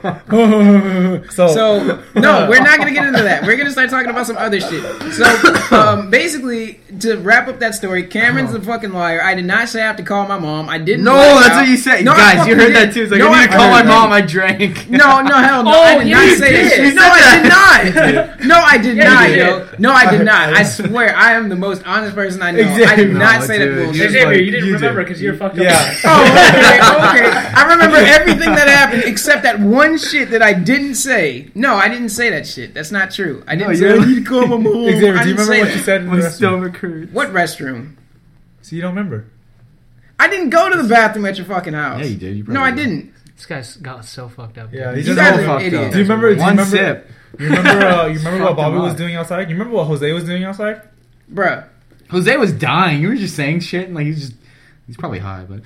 Bradley. so, So no, we're not gonna get into that. We're gonna start talking about some other shit. So um, basically, to wrap up that story, Cameron's a fucking liar. I did not say I have to call my mom. I didn't. No, black that's out. what you said. No, I Guys, you fucking heard that did. too. It's like, No, I need to call heard my that. mom. I drank. No, no, hell no. Oh, I did yeah, not you say did. that shit. You No, said I did that. not. No, I did Yeah, not, you yo. did. No, I did not. I swear, I am the most honest person I know. I Exactly. did not No, say dude, that you bullshit. just Xavier, like- you didn't you remember did. because you're fucked up. yeah. Oh, okay, okay. I remember everything that happened except that one shit that I didn't say. No, I didn't say that shit. That's not true. I didn't No, say you I need to call my mom. Xavier, I do you didn't remember say what that. you said in the My restroom? stomach hurts. What restroom? So you don't remember? I didn't go to the bathroom at your fucking house. Yeah, you did. You No, probably I did. didn't. This guy's got so fucked up. Yeah, dude. he's You just guys all are fucked idiots. up. Do you remember? Do you One remember? sip. You remember? Uh, you remember what Fucked him Bobby was up. doing outside? You remember what Jose was doing outside? Bruh. Jose was dying. You were just saying shit, and like he's just. He's probably high, but.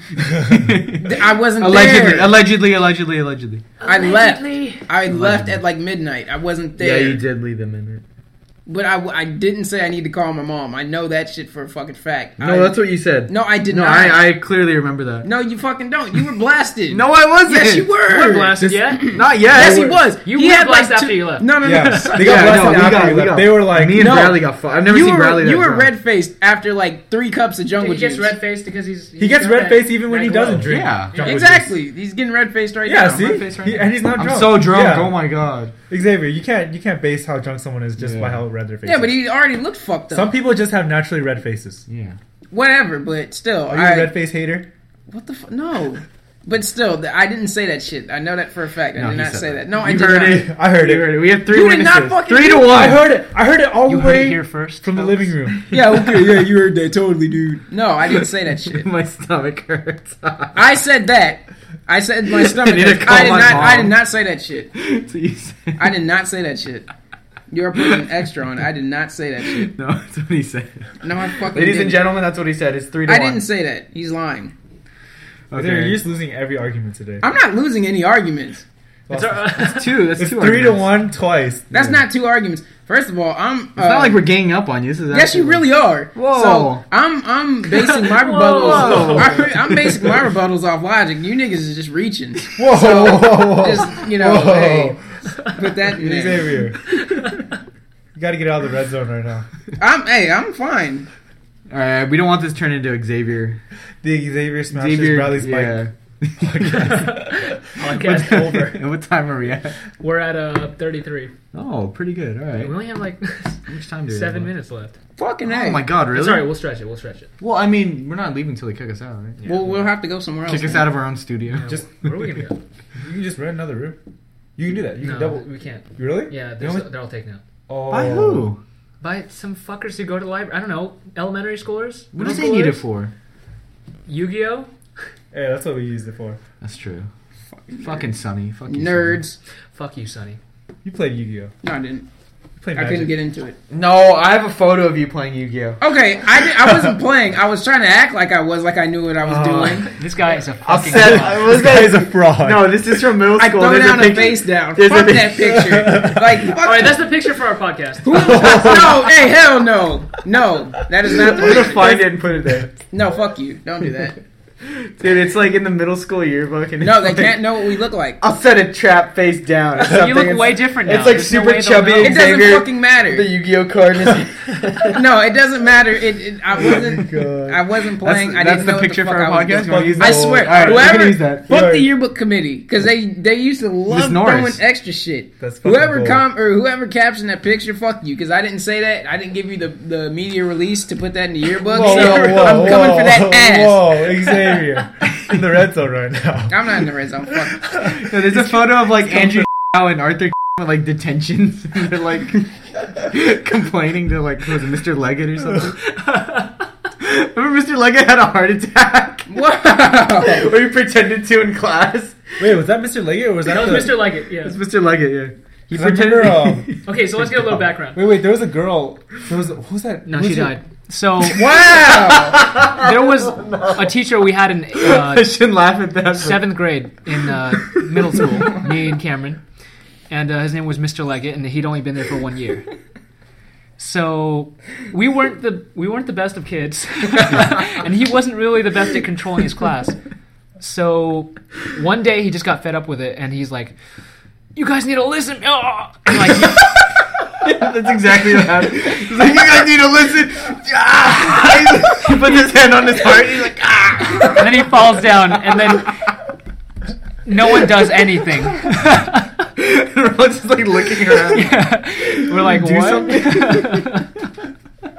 I wasn't allegedly, there. allegedly, allegedly, allegedly. I left. Allegedly. I left Allegedly. at like midnight. I wasn't there. did leave them in it. But I, I didn't say I need to call my mom. I know that shit for a fucking fact. No, I, that's what you said. No, I did No, not. I, I clearly remember that. No, you fucking don't. You were blasted. No, I wasn't. Yes, you were. You were blasted, yeah? Not yet. Yes, he was. You he were had blasted like after two- you left. No, no, no. Yeah, they got Yeah, blasted no, we after got- you we left. got- They were like, Me and No. Bradley got fucked. I've never you seen were, Bradley that you were drunk. red faced after like three cups of jungle He gets juice. red faced because he's, he's he gets got red that- faced even when that he glow. doesn't drink. Yeah. jungle Exactly. He's getting red faced right juice. Yeah, now. see, red-faced right He- now. and he's not I'm drunk. so drunk. Yeah. Oh my god. Xavier, you can't you can't base how drunk someone is just Yeah. by how red their face. Yeah, is. but he already looked fucked up. Some people just have naturally red faces. Yeah. Whatever, but still. Are you I, a red face hater? What the fuck? No. But still, th- I didn't say that shit. I know that for a fact. I No, did he not said say that. that. No, I You did heard not. it. I heard You it. heard it. We have three You did witnesses. not fucking three to do one. I heard it. I heard it all You the heard way it here first. from the folks. living room. Yeah, okay, yeah, you heard that. Totally, dude. No, I didn't say that shit. My stomach hurts. I said that. I said my stomach. I need to hurts. call I did my not. I mom. did not say that shit. That's what you said. I did not say that shit. You're putting extra on it. I did not say that shit. No, that's what he said. No, I fucking Ladies didn't. and gentlemen, that's what he said. It's three to I one. didn't say that. He's lying. Xavier, Okay. You're just losing every argument today. I'm not losing any arguments. It's, uh, It's two. That's It's two. three to arguments. one twice. That's not two arguments. First of all, I'm. It's not like we're ganging up on you. This is Yes, you actually- really are. Whoa. So I'm I'm basing my Whoa. rebuttals. I'm basing my rebuttals off logic. You niggas is just reaching. Whoa, So, whoa, whoa, whoa. Just you know, Whoa. hey, put that in there. Xavier. You gotta get out of the red zone right now. I'm hey, I'm fine. All right, we don't want this to turn into Xavier. The Xavier smashes Xavier, Bradley's yeah. mic. podcast over. What time are we at? We're at uh, thirty-three. Oh, pretty good. All We right. only have like How much time do we have seven left? minutes left. Fucking Oh hey. my god, really? Sorry, we'll stretch it. We'll stretch it. Well, I mean, we're not leaving until they kick us out, right? Well, we'll have to go somewhere else. Kick us then. out of our own studio. Just where are we gonna go? You can just rent another room. You can do that. You no, can double. we can't. Really? Yeah, You they're, only- so- they're all taken out. Oh. By who? By some fuckers who go to the library. I don't know, elementary schoolers? What Middle does they need it schoolers? for? Yu-Gi-Oh? Hey, that's what we used it for. That's true. Fucking Sunny. Fuck you, Nerds. Fuck you, Sonny. You played Yu-Gi-Oh. No, I didn't. You played I Magic. couldn't get into it. Sonny. No, I have a photo of you playing Yu-Gi-Oh. Okay, I did, I wasn't playing. I was trying to act like I was, like I knew what I was Oh. doing. This guy is a I'll fucking set- fraud. I was This guy is a fraud. No, this is from middle I school. throw There's a down a picture- face down. there's a Fuck pic- that picture. Like, fuck All right, that's the picture for our podcast. Who- no, hey, hell no. No, that is not the We're gonna picture. find it and put it there. No, fuck you. Don't do that. Dude, it's like in the middle school yearbook. And No, it's they like- can't know what we look like. I'll set a trap face down. Or something. You look It's- way different now. It's like There's no super way they'll chubby know. It doesn't Xavier. fucking matter. The Yu-Gi-Oh card. In his- No, it doesn't matter. It, it I wasn't. God. I wasn't playing. That's, I that's didn't the know picture what the for fuck our I was podcast. doing. You wanna use I that? swear, All right, we whoever can use that. fuck You're- the yearbook committee because they they used to love Norris. throwing extra shit. That's fucking Whoever gold. com or whoever captioned that picture, fuck you, because I didn't say that. I didn't give you the, the media release to put that in the yearbook. Whoa, so whoa, whoa, I'm coming whoa, for that ass. Whoa, Xavier. In the red zone right now. I'm not in the red zone. Fuck. No, there's a photo of like Andrew and Arthur with like detentions. And they're like complaining to like who was it, Mister Leggett or something. Remember Mister Leggett had a heart attack? Wow. Or he pretended to in class. Wait, was that Mister Leggett or was that, That was the... Mister Leggett, yeah. It's Mister Leggett, yeah. He 'Cause I pretended. remember, um, Okay, so let's get a little background. Wait, wait, there was a girl. There was who was that? No, who she was it? died. So Wow. there was a teacher we had in I uh, shouldn't laugh at that. but- seventh grade in uh, middle school, me and Cameron, and uh, his name was Mister Leggett, and he'd only been there for one year. So we weren't the we weren't the best of kids, and he wasn't really the best at controlling his class. So one day he just got fed up with it, and he's like, "You guys need to listen." Oh! And like, That's exactly what happened. He's like, you guys need to listen. Ah! He puts his hand on his heart. He's like, ah! and then he falls down, and then no one does anything. Everyone's just like looking around. Yeah. We're like, Do what?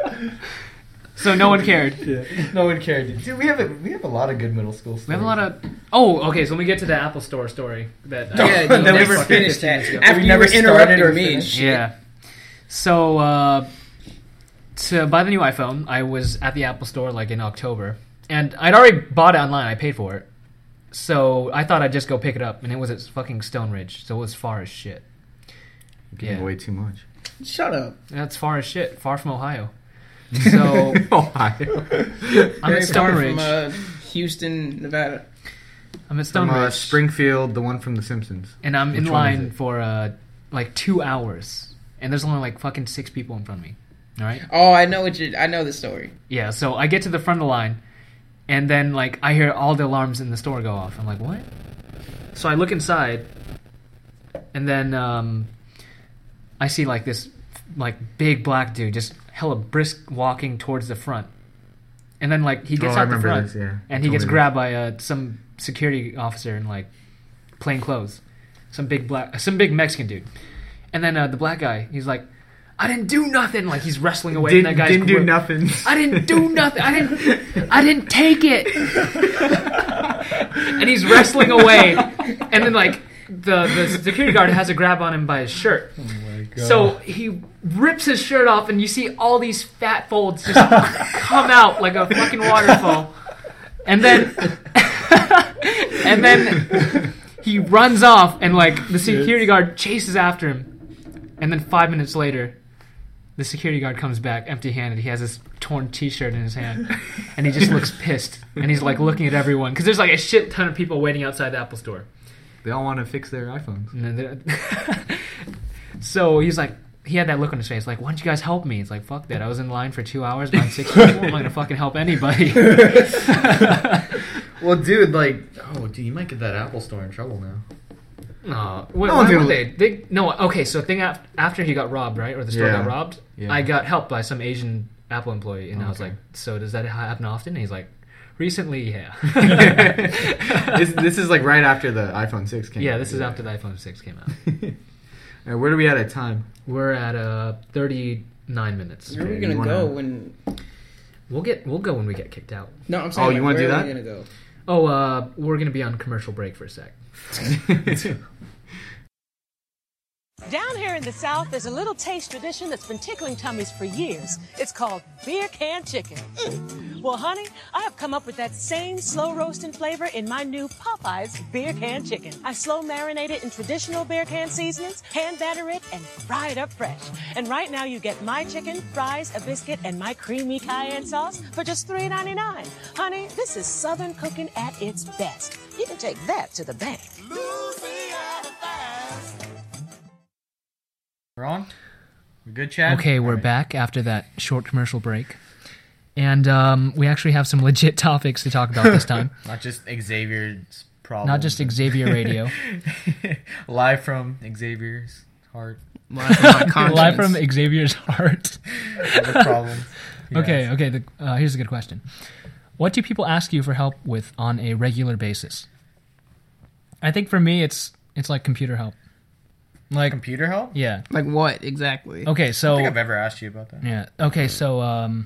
So no one cared. Yeah. No one cared. Dude, Dude, we have a we have a lot of good middle school stories. We have a lot of. Oh, okay. So let me get to the Apple Store story. That Yeah, I, you That we never fucking finished fifteen that. minutes ago. After We you never were started interrupting or me and finished. shit. Yeah. So uh, to buy the new iPhone, I was at the Apple Store like in October, and I'd already bought it online. I paid for it, so I thought I'd just go pick it up, and it was at fucking Stone Ridge, so it was far as shit. Giving Yeah. away too much. Shut up. That's far as shit. Far from Ohio. So Ohio. I'm Very at Stone far Ridge. from uh, Houston, Nevada. I'm at Stone From uh, Ridge, Springfield, the one from The Simpsons. and I'm in Which one is line it? for uh, like two hours, and there's only like fucking six people in front of me. All right. Oh, I know what you. I know the story. Yeah, so I get to the front of the line, and then like I hear all the alarms in the store go off. I'm like, what? So I look inside, and then um, I see like this like big black dude just hella brisk walking towards the front, and then like he gets Oh, I out the remember front, this, yeah. and You he told gets me this. grabbed by uh, some security officer in like plain clothes, some big black, some big Mexican dude, and then uh, the black guy, he's like, I didn't do nothing. Like he's wrestling away Didn't, from that guy's didn't do grip. nothing. I didn't do nothing. I didn't. I didn't take it. And he's wrestling away, and then like the the security guard has a grab on him by his shirt. Oh my god. So he rips his shirt off, and you see all these fat folds just come out like a fucking waterfall. And then, and then he runs off, and like the security guard chases after him. And then five minutes later, the security guard comes back empty-handed. He has this torn T-shirt in his hand, and he just looks pissed. And he's like looking at everyone because there's like a shit ton of people waiting outside the Apple Store. They all want to fix their iPhones. And then they're- so he's like, he had that look on his face, like, why don't you guys help me? It's like, fuck that. I was in line for two hours buying six people. I'm not gonna fucking help anybody. Well, dude, like, oh, dude, you might get that Apple Store in trouble now. No, wait, No why one's would gonna- they? they? No, okay. So thing af- after he got robbed, right, or the store Yeah. got robbed, Yeah. I got helped by some Asian Apple employee, and I was Okay. like, so does that happen often? And he's like, recently, yeah. this, this is like right after the iPhone six came yeah, out. this is after the iPhone six came out. All right, where are we at at time? We're at uh thirty-nine minutes. Where are we Okay, gonna you wanna- go when? We'll get we'll go when we get kicked out. No, I'm saying. Oh, you like, wanna where do are that? we gonna go? Oh, uh, we're gonna be on commercial break for a sec. Down here in the South, there's a little taste tradition that's been tickling tummies for years. It's called beer can chicken. Mm. Well, honey, I have come up with that same slow roasting flavor in my new Popeyes beer can chicken. I slow marinate it in traditional beer can seasonings, hand batter it, and fry it up fresh. And right now you get my chicken, fries, a biscuit, and my creamy cayenne sauce for just three ninety-nine. Honey, this is Southern cooking at its best. You can take that to the bank. We're on? We're good, Chad? Okay, we're Alright. back after that short commercial break. And um, we actually have some legit topics to talk about this time. Not just Xavier's problem. Not just Xavier Radio. Live from Xavier's heart. Live from my conscience. Live from Xavier's heart. All the problems. he Okay, has. okay. The, uh, here's a good question. What do people ask you for help with on a regular basis? I think for me, it's it's like computer help. Like Computer help? yeah. Like what exactly? Okay, I so don't think I've ever asked you about that. yeah. Okay, so um,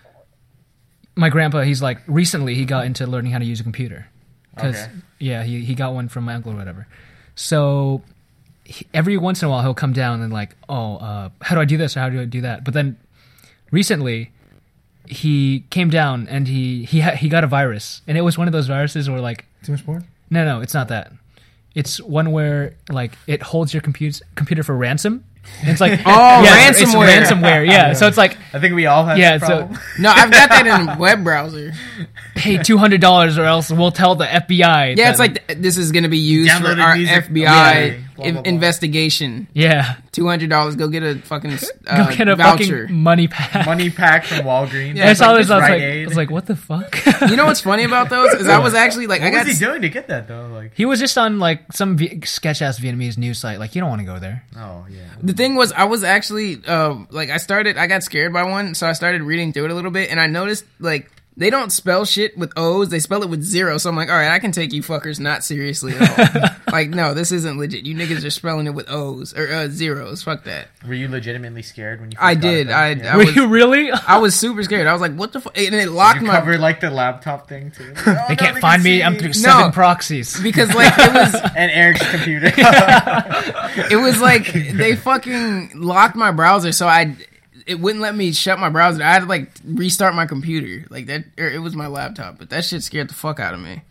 my grandpa, he's like recently he got into learning how to use a computer because Okay. yeah, he he got one from my uncle or whatever. So he, every once in a while he'll come down and like, oh, uh, how do I do this or how do I do that? But then recently he came down and he he ha- he got a virus, and it was one of those viruses where like Too much porn? no no it's not that. It's one where like it holds your computer computer for ransom. And it's like Oh, yeah, it's- ransomware. It's ransomware, yeah. So it's like I think we all have Yeah, this so- problem. No, I've got that in a web browser. pay two hundred dollars or else we'll tell the F B I. Yeah, that- it's like th- this is going to be used for Downloaded our music. F B I Yeah. Blah, in- blah, blah. investigation. yeah, Two hundred dollars. Go get a fucking uh, go get a voucher. fucking money pack. Money pack from Walgreens. Yeah, I it's saw like this. I was Rite like, Aid. I was like, what the fuck? You know what's funny about those is I was actually like, What I got was he s- doing to get that though? Like, He was just on like some v- sketch ass Vietnamese news site. Like, you don't want to go there. oh yeah. The thing was, I was actually uh, like, I started, I got scared by one, so I started reading through it a little bit, and I noticed like they don't spell shit with O's; they spell it with zero. So I'm like, all right, I can take you fuckers not seriously at all. Like, no, this isn't legit. You niggas are spelling it with O's or uh, zeros. Fuck that. Were you legitimately scared when you? First I got did. It, I- yeah. I Were was- you really? I was super scared. I was like, what the fuck? And it locked you my cover like the laptop thing too. Like, oh, They no, can't can find me. see I'm through seven No. proxies. because like it was. And Eric's computer. It was like they fucking locked my browser, so I it wouldn't let me shut my browser. I had to like restart my computer, like that. Or it was my laptop, but that shit scared the fuck out of me.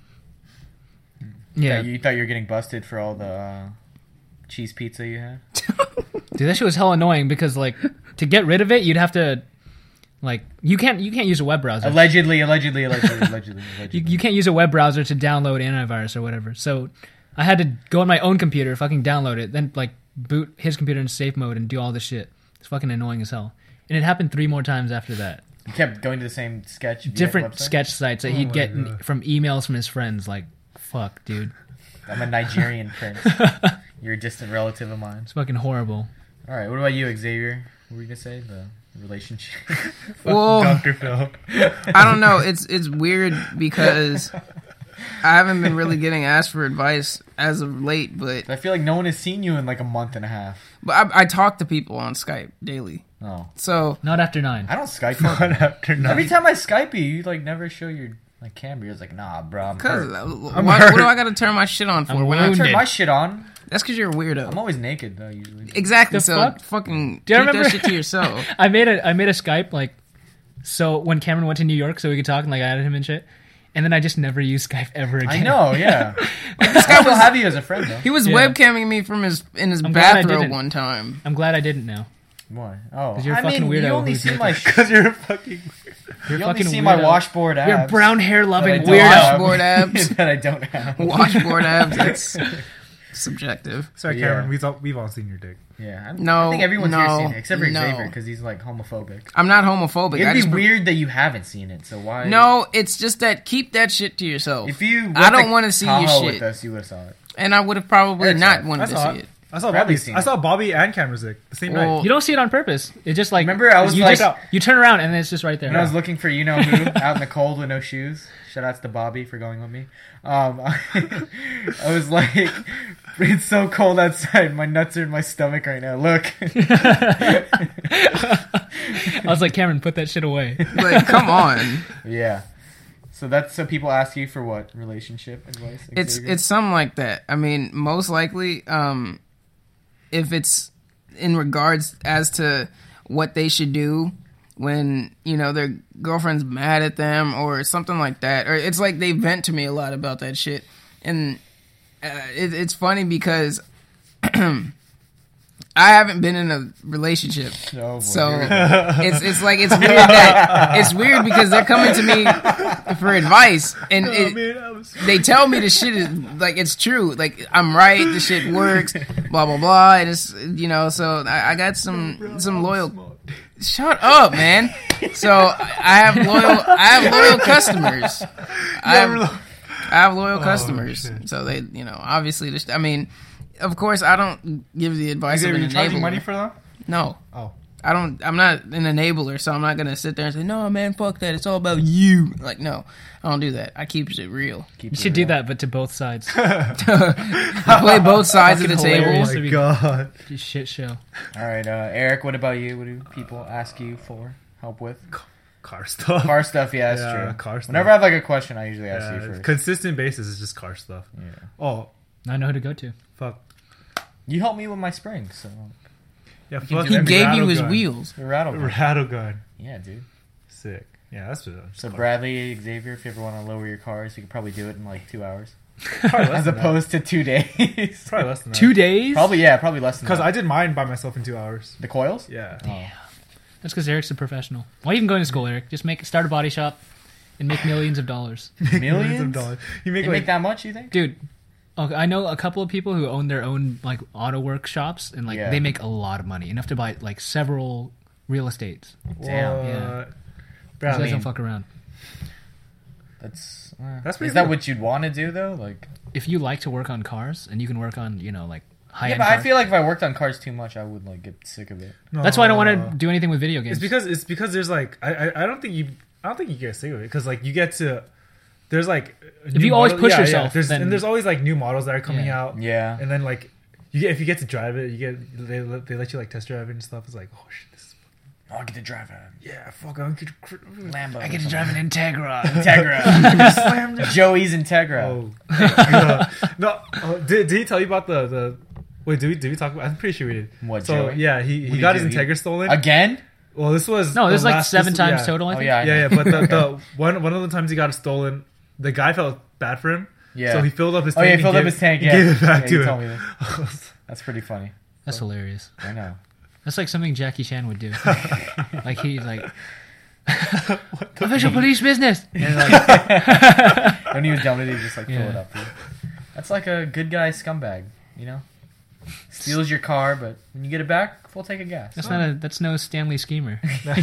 yeah. Yeah, You thought you were getting busted for all the uh, cheese pizza you had. dude, that shit was hell annoying because like to get rid of it, you'd have to like you can't you can't use a web browser. Allegedly, allegedly, allegedly, allegedly, You, allegedly. you can't use a web browser to download antivirus or whatever. So I had to go on my own computer, fucking download it, then like boot his computer in safe mode and do all this shit. It's fucking annoying as hell. And it happened three more times after that. You kept going to the same sketch. via Different website? sketch sites that he'd my get God. from emails from his friends. Like, fuck, dude. I'm a Nigerian prince. You're a distant relative of mine. It's fucking horrible. All right. What about you, Xavier? What were you gonna say? The relationship. Well, Doctor Phil. I don't know. It's it's weird because I haven't been really getting asked for advice as of late, but I feel like no one has seen you in like a month and a half. but I, I talk to people on Skype daily, Oh, so Not after nine. I don't Skype. Not you. after nine. Every time I Skype you, you like never show your like camera. You're just like, nah, bro. I'm cause hurt. uh, why, what do I got to turn my shit on for? I'm When I I, wounded. turn my shit on. that's because you're a weirdo. I'm always naked though. Usually. Exactly. The So fuck? fucking Do you keep remember- that shit to yourself. I made a I made a Skype like so when Cameron went to New York so we could talk and like I added him and shit. And then I just never used Skype ever again. I know. Yeah. This guy will have you as a friend though. He was Yeah. webcamming me from his in his I'm glad I bathrobe didn't. one time. I'm glad I didn't now. Why? Oh, 'Cause you're a I fucking mean, weirdo You only who's see naked. my. Because you're a fucking. You're You a only fucking see weirdo. my washboard abs. You're brown hair loving that I weirdo. don't have. Washboard abs. that I don't have. Washboard abs. That's subjective. Sorry, Yeah. Cameron. We've all, we've all seen your dick. Yeah. I'm- No, I think everyone's no, here seen it except for no. Xavier because he's like homophobic. I'm not homophobic. I It'd be just weird that you haven't seen it. So why? No, it's just that keep that shit to yourself. If you, went I don't to wanna see your Tahoe shit. with us, you would have saw it. and I would have probably Eric's not right. wanted I to saw see it. it. I saw Bradley's Bobby. seen I it. saw Bobby and Cameron's dick the same Well, night. You don't see it on purpose. It's just like Remember, I was you like- just, you turn around and then it's just right there. When I was looking for you know who out in the cold with no shoes. Shout outs to Bobby for going with me. Um, I was like, it's so cold outside. My nuts are in my stomach right now. Look. I was like, Cameron, put that shit away. Like, come on. Yeah. So that's so people ask you for what relationship advice? It's Xavier? it's something like that. I mean, most likely, um, if it's in regards as to what they should do when, you know, their girlfriend's mad at them or something like that. Or it's like they vent to me a lot about that shit. And uh, it, it's funny because I haven't been in a relationship, Oh, boy. so it's it's like it's weird that it's weird because they're coming to me for advice, and it, they tell me the shit is like it's true, like I'm right, the shit works, blah blah blah, and it's you know, so I, I got some some loyal. Shut up, man. So I have loyal I have loyal customers. I have, I have loyal customers, so they you know obviously this, I mean. Of course, I don't give the advice of an you charging enabler. money for that? No. Oh. I don't. I'm not an enabler, so I'm not gonna sit there and say, "No, man, fuck that. It's all about you." Like, no, I don't do that. I keep it real. Keep You it should do real. that, but to both sides. I play both sides of the Fucking table. hilarious. Oh my god. Just shit show. All right, uh, Eric. What about you? What do people ask you for help with? Car stuff. Car stuff. Yeah, that's Yeah, true. car stuff. Whenever I have like a question, I usually ask Yeah, you first. consistent basis is just car stuff. Yeah. Oh, I know who to go to. fuck. You helped me with my springs, so Yeah, fuck. He that gave rattle you his gun. wheels. the rattle. gun. Rattle gun. Yeah, dude. Sick. Yeah, that's just So car. Bradley, Xavier, if you ever want to lower your cars, you could probably do it in like two hours, Probably less as than that. opposed to two days. Probably less than that. Two days? Probably yeah, probably less than Because that. I did mine by myself in two hours. the coils. Yeah. Oh. That's because Eric's a professional. Why even going to school, Eric? Just make start a body shop and make millions of dollars. Millions? of dollars. You make You like make that much? You think? Dude, okay, I know a couple of people who own their own like auto workshops and like Yeah. they make a lot of money, enough to buy like several real estates. Damn. Yeah. What? These Bro, guys mean- don't fuck around. That's uh, That's pretty is that cool. what you'd want to do though? Like, If you like to work on cars and you can work on, you know, like high yeah, end but cars. I feel like if I worked on cars too much, I would like get sick of it. no. That's why I don't want to do anything with video games. It's because it's because there's like I I, I don't think you I don't think you get sick of it because like you get to there's like If you always push yourself, there's, then- and there's always like new models that are coming Yeah. out. Yeah. And then like you get if you get to drive it, you get they let- they let you like test drive it and stuff. It's like oh shit, this is Oh, I get to drive a yeah fuck I get to cr- Lambo. I get to drive an Integra. Integra. Joey's Integra. Oh God. no, oh, did did he tell you about the the wait? Did we did we talk about? I'm pretty sure we did. What, So Joey? yeah, he What he did got you his do? Integra stolen. Again? Well, this was No, there's the like last- seven this- times yeah. total. I Oh think. yeah. I Yeah, know. yeah, but the, the one one of the times he got it stolen, the guy felt bad for him. Yeah. So he filled up his Oh tank. yeah, he and filled up gave- his tank. he Yeah. gave it back yeah, to you him. told me this. That's pretty funny. That's hilarious. I know. That's like something Jackie Chan would do. Like he's like official police business. And like, When he was done with it, he just like fill Yeah. it up. Dude. That's like a good guy scumbag, you know? Steals your car, but when you get it back, full tank of gas. that's not a that's no Stanley schemer.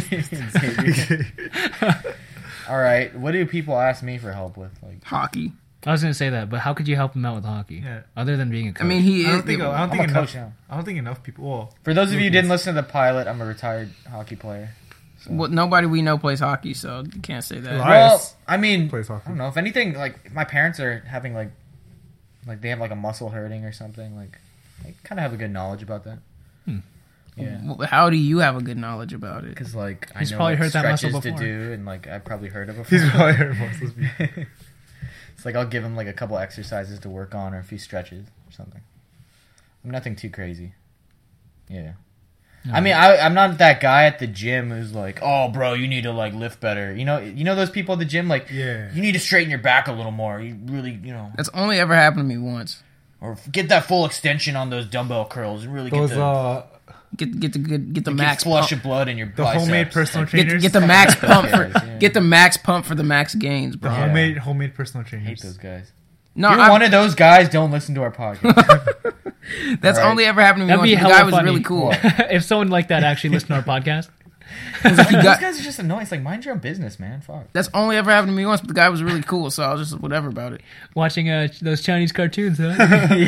All right, what do people ask me for help with? Like, Hockey. I was gonna say that, but how could you help him out with hockey? Yeah. Other than being a coach. I mean, he I is. don't think I don't I'm think a enough. coach now. I don't think enough people. Well, For those of you who didn't listen to the pilot, I'm a retired hockey player. So. Well, nobody we know plays hockey, so you can't say that. Right. Well, Elias I mean, plays hockey. I don't know. If anything, like if my parents are having like, like they have like a muscle hurting or something, like I kind of have a good knowledge about that. Hmm. Yeah, Well, how do you have a good knowledge about it? because like I He's know probably like, heard that muscle stretches to before. do, and like I've probably heard of it before. he's probably heard most of those people. It's like I'll give him like a couple exercises to work on or a few stretches or something. I'm nothing too crazy. Yeah. I mean, I, I'm not that guy at the gym who's like, "Oh, bro, you need to like lift better." You know, you know those people at the gym, like, Yeah. you need to straighten your back a little more. You really, you know, That's only ever happened to me once. or get that full extension on those dumbbell curls. and Really Those get the, uh Get get the good get the get max flush pump. of blood in your the biceps. homemade personal Like, trainers. Get, get the max pump for Yeah. get the max pump for the max gains, the bro. Yeah. homemade homemade personal I trainers. hate those guys. No, If you're I- one of those guys, don't listen to our podcast. that's Alright. only ever happened to me That'd once. be The hella guy was funny. really cool. if someone like that actually listened to our podcast. He those got- guys are just annoying. It's like mind your own business, man. Fuck. That's only ever happened to me once, but the guy was really cool, so I was just whatever about it. Watching uh, those Chinese cartoons, huh?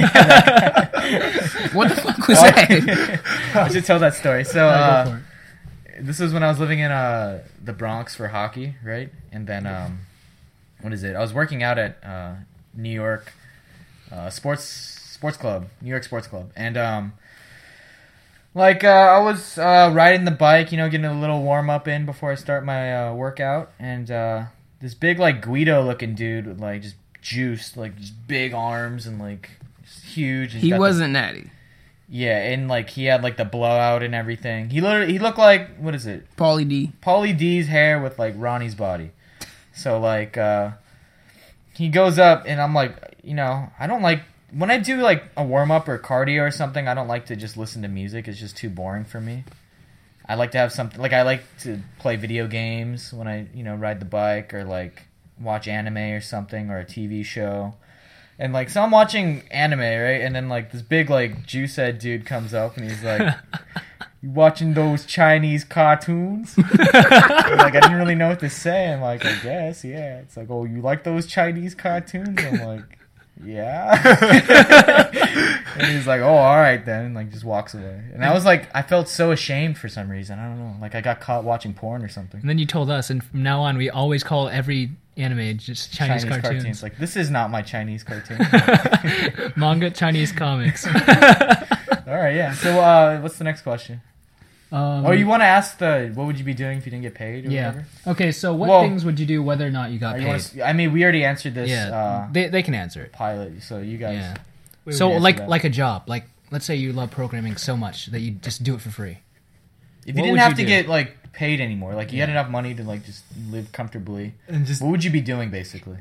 What the fuck was that? I should tell that story. So Uh, go uh, for it. this was when I was living in uh, the Bronx for hockey, right? And then um, what is it? I was working out at uh, New York uh, sports sports club, New York Sports Club, and um, like uh, I was uh, riding the bike, you know, getting a little warm up in before I start my uh, workout, and uh, this big like Guido looking dude with like just juiced, like just big arms and like just huge. and he's He got the- wasn't natty. Yeah, and like he had like the blowout and everything. He literally he looked like what is it? Pauly D. Pauly D's hair with like Ronnie's body. So like uh, he goes up and I'm like, you know, I don't like when I do like a warm up or cardio or something. I don't like to just listen to music. It's just too boring for me. I like to have something like I like to play video games when I you know ride the bike or like watch anime or something or a T V show. And, like, so I'm watching anime, right? And then, like, this big, like, juicehead dude comes up and he's like, you watching those Chinese cartoons? And, like, I didn't really know what to say. I'm like, I guess, yeah. It's like, oh, you like those Chinese cartoons? I'm like, yeah. And he's like, oh, all right then. And, like, just walks away. And I was like, I felt so ashamed for some reason. I don't know. Like, I got caught watching porn or something. And then you told us, and from now on, we always call every anime just Chinese, Chinese cartoons. cartoons. Like, this is not my Chinese cartoon. Manga, Chinese comics. All right, yeah. So, uh, what's the next question? Um, Oh, you want to ask the what would you be doing if you didn't get paid? Or yeah. Whatever? Okay, so what Well- things would you do whether or not you got Or you paid? wanna, I mean, we already answered this. yeah, Uh, they they can answer it. pilot. So you guys. Yeah. we So would answer like that. like a job, like let's say you love programming so much that you just do it for free. if you what didn't would have you to do? get like paid anymore, like you Yeah. had enough money to like just live comfortably, And just what would you be doing basically?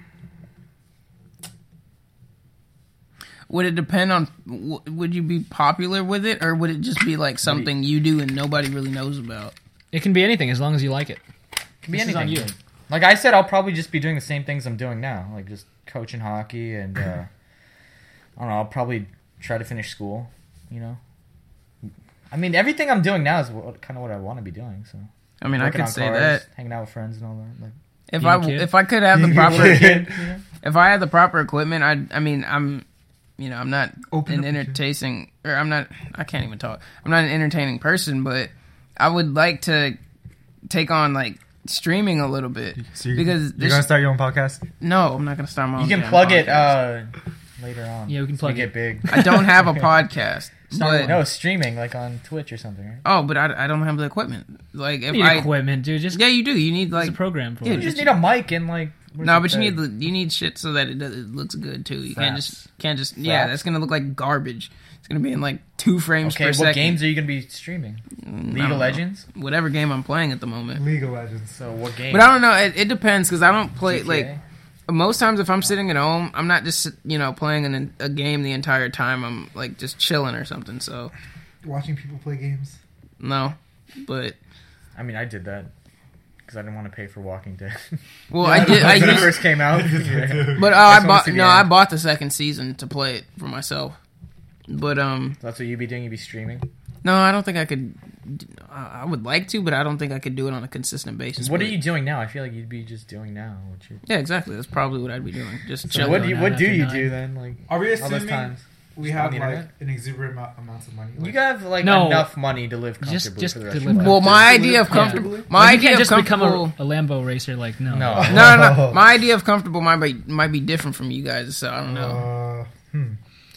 Would it depend on? W- would you be popular with it, or would it just be like something you do and nobody really knows about? It can be anything as long as you like it. It can be This is anything. on you. Like I said, I'll probably just be doing the same things I'm doing now, like just coaching hockey and uh, I don't know. I'll probably try to finish school. You know. I mean, everything I'm doing now is what, kind of what I want to be doing. So. I mean, Working I on could say cars, that hanging out with friends and all that. Like, if Being I a kid? if I could have the Being a proper kid. if I had the proper equipment, I I mean I'm you know I'm not Open an up the- entertaining or I'm not I can't even talk. I'm not an entertaining person, but I would like to take on like streaming a little bit so you, because you're this, gonna start your own podcast. no, I'm not gonna start my own. you can damn plug it podcast. uh, later on. Yeah, we can so plug you it. get big. I don't have a podcast. But, No, streaming like on Twitch or something, right? oh, but I, I don't have the equipment. Like if You need I equipment, dude. Just yeah, you do. You need there's like a program for yeah, it. You just need a mic and like. where's no, the but you need thing? the, you need shit so that it, does, it looks good too. You can't Fraps. just can't just yeah. Fraps? That's gonna look like garbage. It's gonna be in like two frames Okay, per what second. games are you gonna be streaming? Mm, League I of don't know. Legends. Whatever game I'm playing at the moment. League of Legends. So what game? But I don't know. It, it depends because I don't play G T A? like most times if I'm sitting at home, I'm not just you know playing an, a game the entire time. I'm like just chilling or something. So Watching people play games. no, but I mean, I did that because I didn't want to pay for Walking Dead. well, I did. I when it used, first came out. Yeah. but oh, I I just wanna bought see the no, I end. bought the second season to play it for myself. But um, That's what you'd be doing. You'd be streaming. no, I don't think I could. I I would like to, but I don't think I could do it on a consistent basis. What are But- you doing now? I feel like you'd be just doing now. What you, Yeah, exactly. That's probably what I'd be doing. Just so chilling. what do you, nine what do after you nine. do then? Like Are we all those assuming times. we Just have on the like internet? an exuberant amount, amounts of money? You Like, have like No. enough money to live Just- comfortably just for the to rest of live your life. Well, my Just idea of live comfortable. comfortably? My Like, you idea can't of just become comfortable. a, a Lambo racer. Like no, No. No, no, no. My idea of comfortable might be might be different from you guys. So I don't know. Uh, hmm.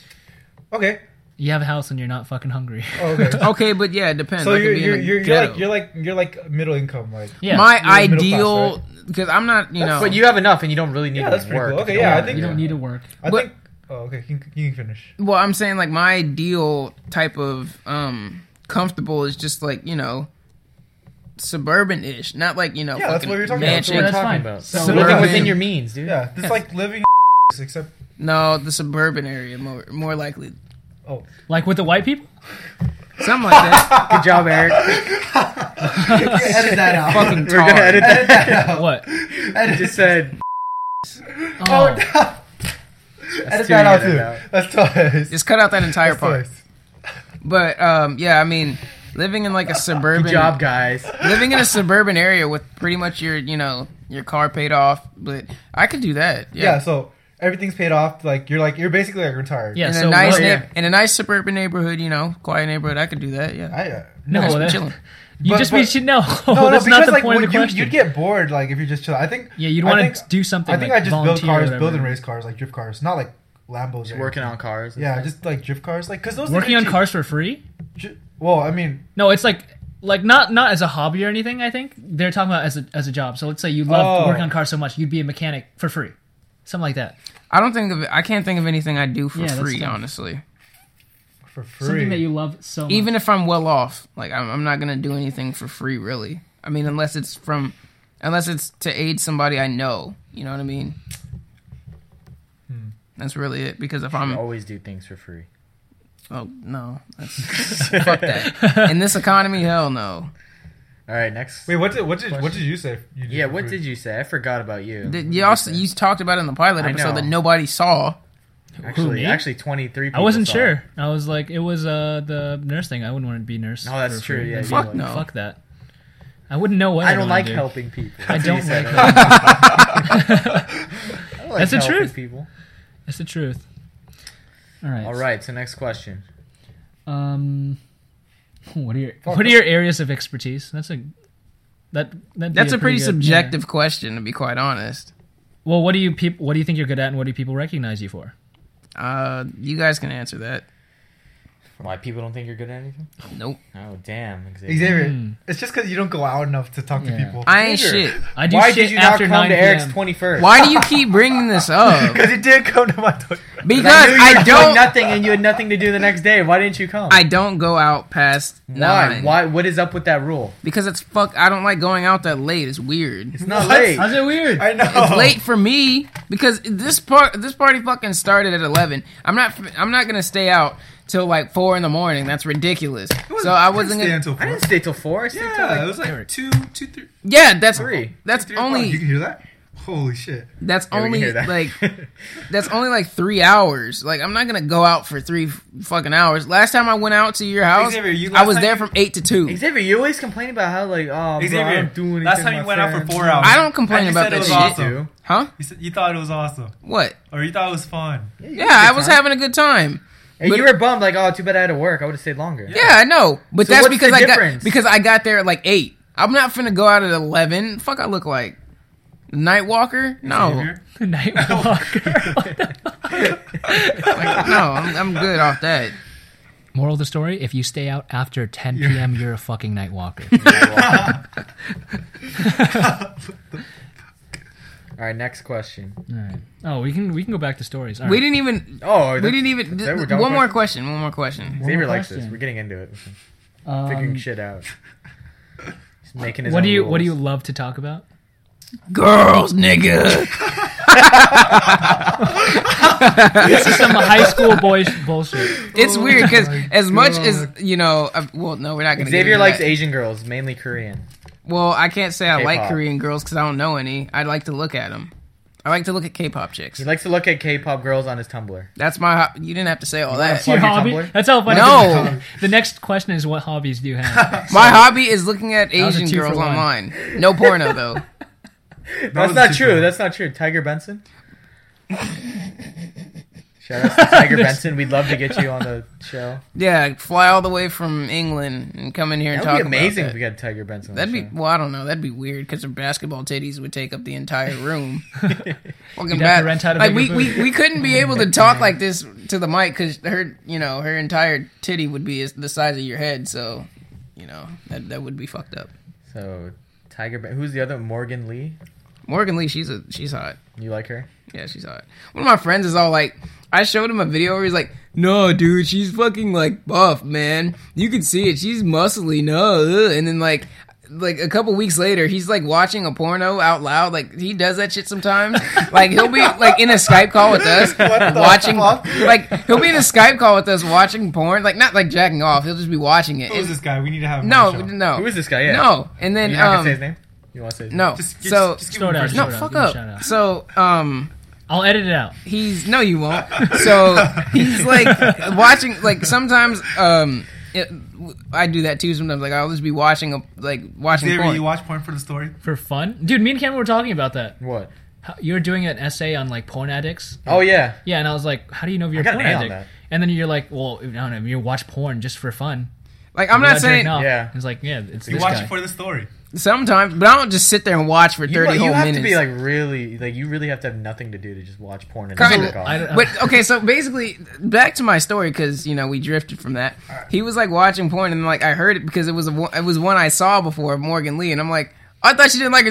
Okay. You have a house and you're not fucking hungry. Oh, okay. Okay, but yeah, it depends. so I could you're be in you're a you're, you're ghetto. like you're like you're like middle income, like Yeah, my you're middle ideal class, because I'm not. You know. But you have enough, and you don't really need Yeah, to that's pretty work. cool. if Okay, you yeah, don't I want think- you to. don't need to work. I But- think. Oh, okay. You can, you can finish. Well, I'm saying like my ideal type of um comfortable is just like you know suburban-ish, not like you know Yeah, that's fucking what you're talking about. That's mansion. what we're That's talking fine. about. So- So living Suburban. within your means, dude. Yeah, this is like living except. No, the suburban area more more likely. Oh, Like with the white people. Something like that. Good job, Eric. Edit that out. Fucking We're gonna tar. edit that. What? I just said. Oh, edit too that out edit too. out. That's twice. Just cut out that entire That's part. twice. But um, yeah, I mean, living in like a suburban, Good job, guys. living in a suburban area with pretty much your, you know, your car paid off. But I could do that. Yeah. Yeah, So everything's paid off. Like you're like you're basically like retired. yeah. in So a nice what- yeah. neigh- in a nice suburban neighborhood, you know, quiet neighborhood. I could do that. Yeah, I, uh, no, Just that, chilling. you But- just but- be should know. No, no, That's because not the like point when of the you, question. you'd get bored like if you just chill. I think. Yeah, you'd I wanna think- do something, I think like I just build volunteer or cars, whatever. build and race cars, like drift cars, not like Lambos. or Working anything. on cars. and Yeah, stuff. just like drift cars, like because those Working things on are cars for free? cheap. Ju- Well, I mean, No, it's like like not not as a hobby or anything. I think they're talking about as a as a job. So let's say you love Oh. working on cars so much, you'd be a mechanic for free, something like that. I don't think of I can't think of anything I do for Yeah, that's free. tough. Honestly, For free. Something that you love so much. Even if I'm well off, like I'm, I'm not gonna do anything for free, really. I mean, unless it's from, unless it's to aid somebody I know. You know what I mean? Hmm. That's really it. Because if I I'm, always do things for free. oh no, that's, fuck that. In this economy, hell no. All right, next. Wait, what did what did what did you say? You Yeah, what did you say? I forgot about you. The, you also you talked about it in the pilot I episode know. that nobody saw. Actually, me? actually, twenty-three. I People wasn't saw sure. it. I was like, it was uh, the nurse thing. I wouldn't want to be nurse. No, that's for true, free. yeah, Fuck you no. Fuck that. I wouldn't know what I I'd don't wanna like do. helping people. I That's what don't you said like earlier. I like That's the helping truth. People. It's the truth. All right. All right. So next question. Um, what are your what are your areas of expertise? That's a that that'd be That's a pretty good- subjective yeah. question, to be quite honest. Well, what do you peop- What do you think you're good at, and what do people recognize you for? Uh, you guys can answer that. Why people don't think you're good at anything? Nope. Oh damn, Xavier. Xavier, Hmm. it's just because you don't go out enough to talk Yeah. to people. I ain't Xavier. shit. I do Why shit did you not after come nine to Eric's p.m. twenty-first? Why do you keep bringing this up? Because you did come to my door. Because I, knew you I were doing don't. nothing and you had nothing to do the next day. Why didn't you come? I don't go out past Why? nine. Why? What is up with that rule? Because it's fuck. I don't like going out that late. It's weird. It's not What? late. How's it weird? I know. It's late for me because this part this party fucking started at eleven. I'm not I'm not gonna stay out till like four in the morning. That's ridiculous. So I wasn't stay gonna. until I four. didn't stay till four. I stayed till Yeah, like it was like two, two, three. Yeah, that's Three. That's three o'clock. only You can hear that? Holy shit! that's Yeah, we can only hear that. like that's only like three hours. Like I'm not gonna go out for three f- fucking hours. Last time I went out to your house, Xavier, you- I last was time there you- from eight to two. Xavier, you always complain about how like oh bro, I Xavier, don't do anything. last time with you my went out for friends. four hours. I don't complain And you about said it that was shit, awesome. Do. huh? You said you thought it was awesome, What? or you thought it was fun. Yeah, I was having a good time. And But- you were bummed like oh too bad I had to work. I would have stayed longer. Yeah, I know, but So that's what's because the I difference? got because I got there at like eight. I'm not finna go out at eleven. Fuck, I look like Night Walker. No, Xavier? Night Walker. like, no, I'm, I'm good off that. Moral of the story: if you stay out after ten p.m., you're a fucking night walker. All right, next question. All right. Oh, we can we can go back to stories. All We right. didn't even. Oh, We that's- didn't even. that we're done one with more questions? question. One more question. One Xavier more likes this. question. We're getting into it. Um, Figuring shit out. He's making his what own do you rules. What do you love to talk about? Girls, nigga. This is some high school boys bullshit. It's weird because my as much God. as you know, uh, well, no, we're not gonna. Xavier get into likes that. Asian girls, mainly Korean. Well, I can't say I like K-pop. Korean girls because I don't know any. I like to look at them. I like to look at K-pop chicks. He likes to look at K-pop girls on his Tumblr. That's my. Ho- you didn't have to say all that. Plug Your your hobby? Tumblr? That's how funny. No. The next question is, what hobbies do you have? My hobby is looking at was a Asian two for girls one. online. No porno though. That's was not too true. far. That's not true. Tiger Benson. Shout out to Tiger Benson. We'd love to get you on the show. Yeah, fly all the way from England and come in here and That talk would be amazing about if we that. got Tiger Benson. On That'd the be show. well. I don't know. That'd be weird because her basketball titties would take up the entire room. Fucking You'd have bad. to rent out a Like we, bigger we booth. we couldn't be able to talk like this to the mic because her you know her entire titty would be as- the size of your head. So you know that that would be fucked up. So Tiger. Ben- Who's the other? Morgan Lee. Morgan Lee, she's a she's hot. You like her? Yeah, she's hot. One of my friends is all like, I showed him a video where he's like, no, dude, she's fucking like buff, man. You can see it. She's muscly, no. ugh." And then like, like a couple weeks later, he's like watching a porno out loud. Like he does that shit sometimes. Like he'll be like in a Skype call with us, watching. Like he'll be in a Skype call with us watching porn. Like not like jacking off. He'll just be watching it. Who is this guy? We need to have him no, on the show. no, Who is this guy? Yeah. no. And then You're not gonna um, say his name. You want to say his name? no. Just, just, so just give Slow him a down, first slow no, name. down. fuck Give him a up. shout out. So um. I'll edit it out. He's no, you won't. So he's like watching. Like sometimes, um, it, I do that too. Sometimes, like I'll just be watching a like watching Xavier, porn. you watch porn for the story? For fun? Dude, me and Cameron were talking about that. What? How, you were doing an essay on like porn addicts. Oh yeah. Yeah, and I was like, how do you know if you're a got porn an A on addict? that. And then you're like, well, I don't know, you watch porn just for fun. like I'm Without not saying jerking off. Yeah. It's like, yeah, it's You this watch guy. it for the story. sometimes, but I don't just sit there and watch for You, thirty you whole have minutes. to be like really like you really have to have nothing to do to just watch porn and Kinda. jerk off. I don't- But okay, so basically, back to my story because you know we drifted from that. He was like watching porn, and like I heard it because it was a, it was one I saw before, Morgan Lee, and I'm like, I thought she didn't like it. He's like,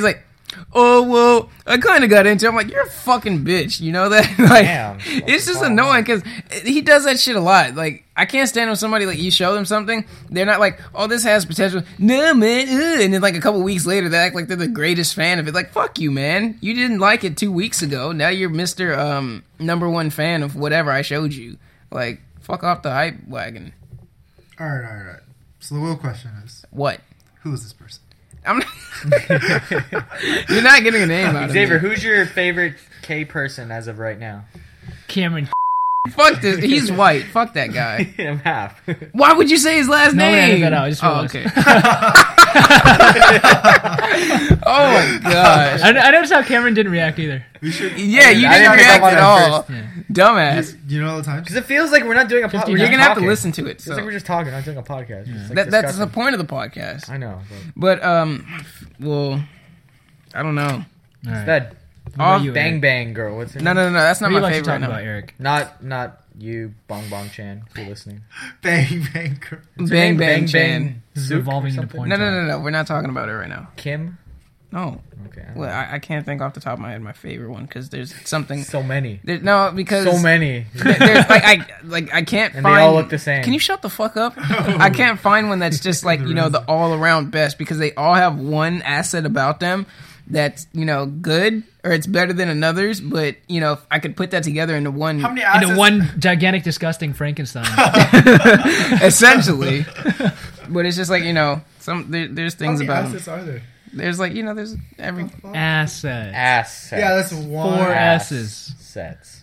oh well, I kind of got into it. I'm like, you're a fucking bitch, you know that? Like, Damn. it's just annoying because he does that shit a lot. Like, I can't stand when somebody, like, you show them something, they're not like, oh, this has potential. No, man, uh, and then, like, a couple weeks later, they act like they're the greatest fan of it. Like, fuck you, man. You didn't like it two weeks ago. Now you're Mister Um, number one fan of whatever I showed you. Like, fuck off the hype wagon. All right, all right, all right. So the real question is, What? who is this person? I'm not... You're not getting a name out of Xavier, me. who's your favorite K person as of right now? Cameron. Fuck this. He's white. Fuck that guy. I'm half. Why would you say his last No, name? edit that out. I just oh, realized. okay. Oh my gosh. I, I noticed how Cameron didn't react either. We should. Yeah, you I didn't didn't pick react up on at it all. first. Yeah. Dumbass. You know all the times? Because it feels like we're not doing a podcast. fifty-nine. You're gonna have to listen to it. It's So. like we're just talking, not doing a podcast. Just, like, That, that's the discussing. point of the podcast. I know. But But um, well, I don't know. All right. that What about you, Bang Eric? Bang Girl. What's her No, name? no, no, no. That's What not do you my like to favorite talk right about, now. Eric? Not not you, Bong Bong Chan. If you're listening. Bang, bang, girl. Bang Bang Chan. This is Sook or evolving into something? porn. No, no, talk. no, no. We're not talking about it right now. Kim. No. Okay. I don't Well, know. I, I can't think off the top of my head my favorite one because there's something. so many. There, no, because So many. there- there's like I like I can't And they find. all look the same. Can you shut the fuck up? I can't find one that's just like you know the all around best because they all have one asset about them that's you know good or it's better than another's. But you know if I could put that together into one, How many assets? Into one gigantic, disgusting Frankenstein. essentially. But it's just like you know some there, there's How things many about them. assets are there? There's like you know there's every Asset. Ass. Yeah, that's one. Four ass S's. sets.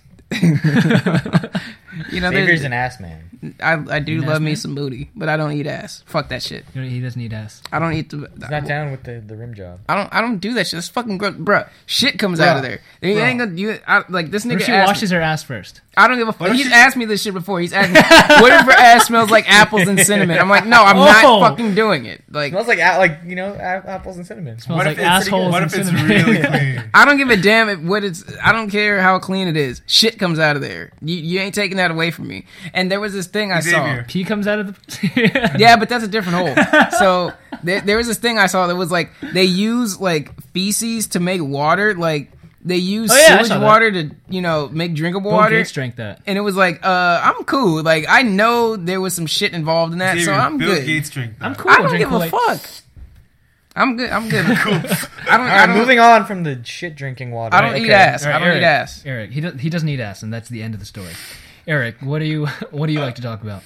you know Xavier's there's an ass man. I I do An love ass me man? some booty, but I don't eat ass. Fuck that shit. You know, he doesn't need ass. I don't eat the. He's not down with the, the rim job. I don't. I don't do that shit. That's fucking gross, bruh. Shit comes Bruh. out of there. You Bruh. ain't gonna. You I, like this What nigga. if she asked washes me, her ass first? I don't give a fuck. if He's she- asked me this shit before. He's asked me, what if her ass smells like apples and cinnamon? I'm like, no, I'm Oh. not fucking doing it. Like, Smells like a- like you know a- apples and cinnamon. Smells What like if it's assholes What and if it's cinnamon. really clean? I don't give a damn if what it's. I don't care how clean it is. Shit comes out of there. You, you ain't taking that away from me. And there was this thing I Xavier. Pee comes out of the. Yeah, but that's a different hole. So there, there was this thing I saw that was like they use like feces to make water. Like they use Oh, yeah, I sewage saw that. water to you know make drinkable Bill water. Gates drank that. And it was like, uh, I'm cool. Like I know there was some shit involved in that, so Xavier, I'm Bill good. Gates drink that. I'm cool. I don't drink give a Kool-Aid. fuck. I'm good. I'm good. I don't. All I right, don't. moving on from the shit drinking water. I don't Okay. eat ass. All right, I don't Eric, eat ass. Eric, he does, he doesn't eat ass, and that's the end of the story. Eric, what do you what do you like to talk about?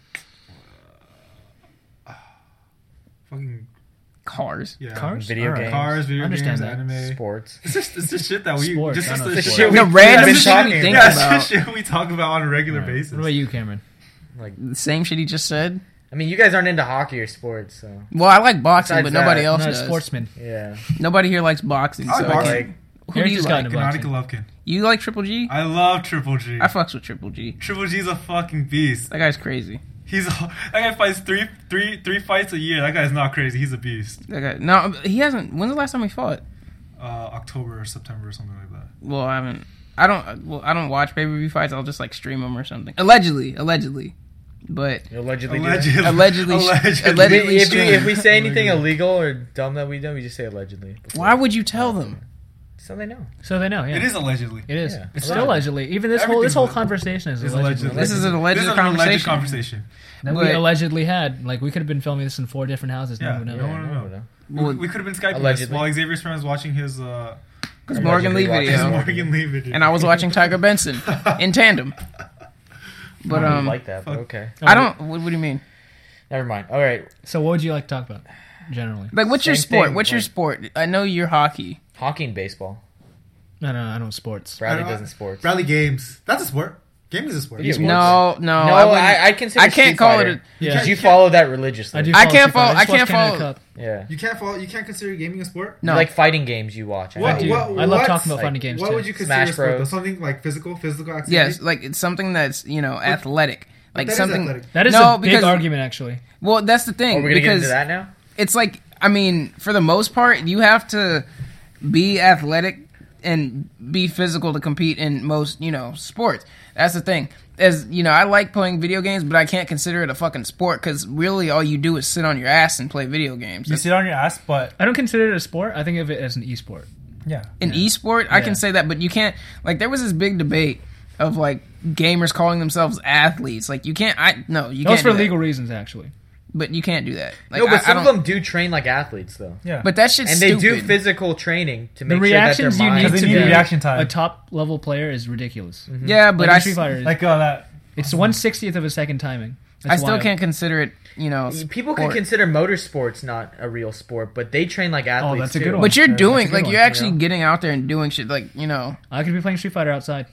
Fucking Cars. yeah. Cars, Video All right. games. Cars, video Understand games, that. anime. Sports. It's just it's just shit that we Sports, just I it's know the sports. shit we The random been shit talking. we think yeah, it's about. just shit we talk about on a regular All right. basis. What about you, Cameron? Like, The same shit he just said. I mean, you guys aren't into hockey or sports, so Well, I like boxing, Besides but nobody that, else Not a does. sportsman. yeah. Nobody here likes boxing. I like so I boxing. can't- Like, Who Eric do you just got like? into Gennady boxing. Golovkin. You like Triple G? I love Triple G. I fucks with Triple G. Triple G's a fucking beast. That guy's crazy. He's that guy fights three, three, three fights a year. That guy's not crazy. He's a beast. That guy. No, he hasn't. When's the last time he fought? Uh, October or September or something like that. Well, I haven't. I don't. Well, I don't watch pay per view fights. I'll just like stream them or something. Allegedly, allegedly, but you allegedly. do that. Allegedly. allegedly, Allegedly. allegedly. If, we, stream. if we say anything illegal or dumb that we do, we just say allegedly. before. Why would you tell them? So they know. So they know. Yeah, It is allegedly. It is. Yeah. It's still allegedly. Even this whole this Everything's whole alleged. conversation is It's allegedly. allegedly. This is an alleged This is an conversation. alleged conversation. That we But- allegedly had. Like we could have been filming this in four different houses. Yeah. No one would No know. one Yeah, would know. no, Well, We, we could have been Skyping this Allegedly. while Xavier's friend was watching his uh, Because Morgan Lee Allegedly video, watching Morgan Lee video. and I was watching Tiger Benson in tandem. But I don't um, like that, but fuck. okay. I don't. What, what do you mean? Never mind. All right. So what would you like to talk about generally? Like, what's your Same sport? thing, What's your like- sport? I know you're hockey. Hockey and baseball. No, no, I don't sports. Bradley I don't- doesn't sports. Bradley Games. That's a sport. Gaming is a sport. Video No, no, No, I, wouldn't- I, I consider I can't Street call Fighter. it. A, Yeah. Because you follow that religiously. I do. I follow can't Street Fighter. follow- just I can't watch Canada follow- Cup. Yeah. You can't follow. You can't consider gaming a sport. no, Like fighting games you watch. I I know. do. What- I love what- talking about like, funny games What too. would you consider Smash a sport? Though? Bros. Something like physical, physical activity. yes, like it's something that's you know athletic, like that is something. athletic. That is no, a big because- argument, actually. Well, that's the thing Are we gonna get because into that now? it's like I mean, for the most part, you have to be athletic and be physical to compete in most you know sports. That's the thing. as you know, I like playing video games, but I can't consider it a fucking sport because really all you do is sit on your ass and play video games. You That's- sit on your ass, but I don't consider it a sport. I think of it as an e-sport. yeah. An esport, I Yeah. can say that, but you can't. Like, there was this big debate of like gamers calling themselves athletes. Like, you can't. I no, you That was can't. for do that. legal reasons, actually. But you can't do that. Like, no, but I, I some of don't- them do train like athletes, though. Yeah. But that shit's And they stupid. do physical training to The make sure that reactions their you mind. need Because to they need be reaction time. a top level player is ridiculous. Yeah, but Like I, in Street s- Fighter, like uh, that. it's one sixtieth of a second timing. I That's still wild. can't consider it. You know, People can sport. consider motorsports not a real sport, but they train like athletes. that's a too. good one. But you're That's a doing good like one, you're you actually know? getting out there and doing shit. Like you know, I could be playing Street Fighter outside.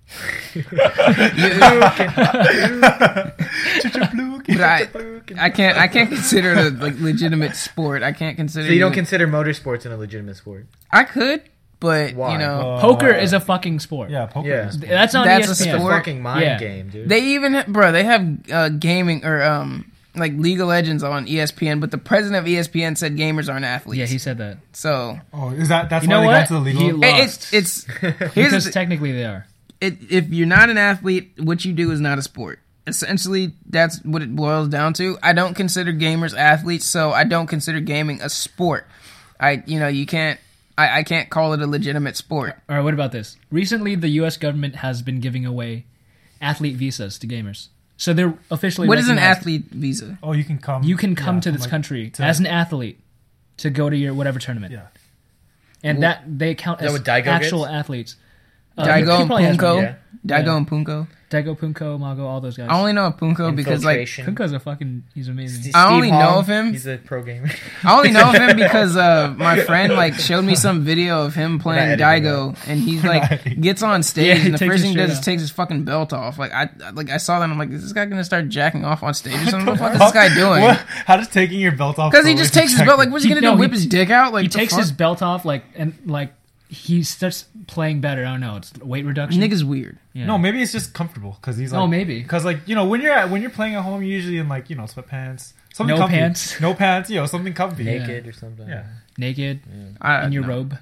but I, I can't I can't consider it a like legitimate sport. I can't consider. So you don't it- consider motorsports in a legitimate sport? I could, but Why? you know, Uh, Poker is a fucking sport. Yeah, poker. Yeah. is- That's on That's a E S P N. It's a sport. fucking mind Yeah. game, dude. they even ha- bro they have uh, gaming or um like League of Legends on E S P N, but the president of E S P N said gamers aren't athletes. Yeah, he said that. so. Oh, is that that's You why know they what? got to the legal? He It, lost. it's it's here's Because the, technically they are. it, if you're not an athlete, what you do is not a sport. Essentially, that's what it boils down to. I don't consider gamers athletes, so I don't consider gaming a sport. I, you know, you can't. I, I can't call it a legitimate sport. All right, what about this? Recently, the U S government has been giving away athlete visas to gamers. So they're officially. What is an recognized- athlete visa? Oh, you can come. You can come yeah, to from, this like, country to- as an athlete to go to your whatever tournament. Yeah. And that they count that as what Daigo actual gets? athletes. Uh, Daigo he and probably has Punko. one. Yeah. Daigo Yeah. and Punko. Daigo, Punko, Mago, all those guys. I only know of Punko because like Infiltration. Punko's a fucking. He's amazing. Steve I only know Hong, of him. He's a pro gamer. I only know of him because uh, my friend like showed me some video of him playing editing Daigo, and he's like gets on stage, Yeah, he and the takes first his thing he shirt does is off. takes his fucking belt off. Like I like I saw that, and I'm like, is this guy gonna start jacking off on stage or something? What the fuck is this guy doing? What? How does taking your belt off? Because he go just with takes his the belt. Like, jacket? what's he He- gonna no, do? Whip he- his dick out? Like He the takes fuck? his belt off, like and like he starts playing better. I don't know. It's weight reduction. Nigga's weird. Yeah. No, maybe it's just comfortable because he's like. Oh, maybe. Because like you know when you're at, when you're playing at home, you're usually in like you know sweatpants, something No comfy. pants. no pants, you know something comfy. Naked or something. Yeah. naked I, in your no. robe.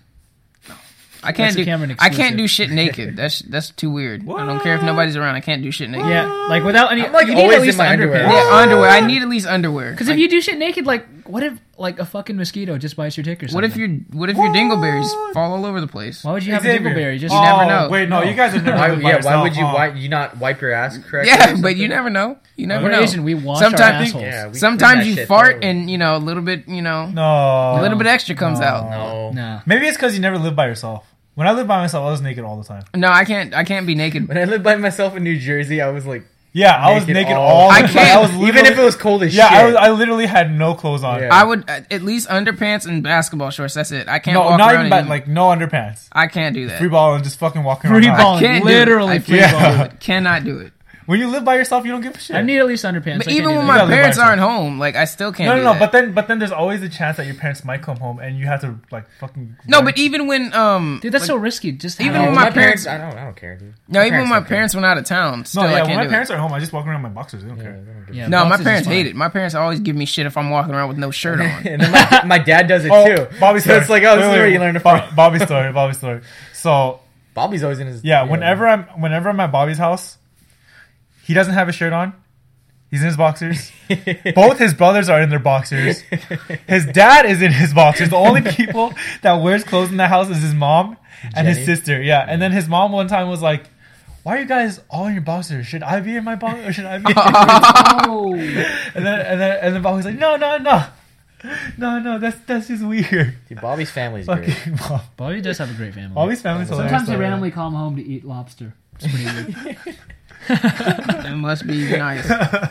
I can't That's a do. Cameron I can't exclusive. do shit naked. That's that's too weird. I don't care if nobody's around. I can't do shit naked. Yeah, like without any. I'm, like, you need always at in least my underwear. underpants. Yeah, underwear. I need at least underwear. Because Like, if you do shit naked, like what if like a fucking mosquito just bites your dick or something? what if your what if your dingleberries fall all over the place? Why would you have Xavier. a dingleberry? Just You never Oh, know. Wait, no, No. you guys are never. Why, lived by yeah, why yourself, would you huh? why you not wipe your ass correctly? or Yeah, but something? you never know. You never We're know. Asian. We wash Sometimes- our assholes. Yeah, we Sometimes clean that you shit fart thoroughly. and you know a little bit. You know, No, a little bit extra comes No. out. No. Nah. Maybe it's because you never lived by yourself. When I lived by myself, I was naked all the time. No, I can't. I can't be naked. When I lived by myself in New Jersey, I was like, Yeah, I was naked all. the I the time. can't. time. I was even literally- if it was cold as Yeah, shit. I, was, I literally had no clothes on. Yeah. I would uh, at least underpants and basketball shorts. That's it. I can't No, walk not around even in- bad. Like no underpants. I can't do that. Free ball and just fucking walking Free around. ball. I can't Literally do it. I free can't ball. do it. Cannot do it. When you live by yourself, you don't give a shit. I need at least underpants. But I can't even do when that. my gotta live by parents yourself. aren't home, like I still can't. no, do no, no. that. But then, but then there's always a chance that your parents might come home and you have to like fucking. no, run. but even when um, Dude, that's like, so risky. Just even have- when No, my my parents, parents- I don't, I don't care, dude. no, even when my don't care. parents went out of town, still no, I yeah. can't When my do parents it. are home, I just walk around in my boxers. They don't Yeah, care. they don't give a Yeah, No, my boxers is parents fine. hate it. My parents always give me shit if I'm walking around with no shirt on. And then my, my dad does it Oh, too. Bobby's so story. it's like, oh, this Wait, is wait, where you wait. learn it Bo- from. Bobby's story. Bobby's story. So Bobby's always in his. yeah, whenever I'm whenever I'm at Bobby's house, he doesn't have a shirt on. He's in his boxers. Both his brothers are in their boxers. His dad is in his boxers. The only people that wears clothes in the house is his mom and his Jenny? sister. Yeah, and then his mom one time was like, "Why are you guys all in your boxers? Should I be in my boxers or should I be?" In Oh. and then and then and then Bobby's like, "No, no, no, no, no. That's that's just weird." Dude, Bobby's family's great. Fucking Bob. Bobby does have a great family. Bobby's family's hilarious. Sometimes they though, randomly call him home to eat lobster. It's pretty weird. It must be nice.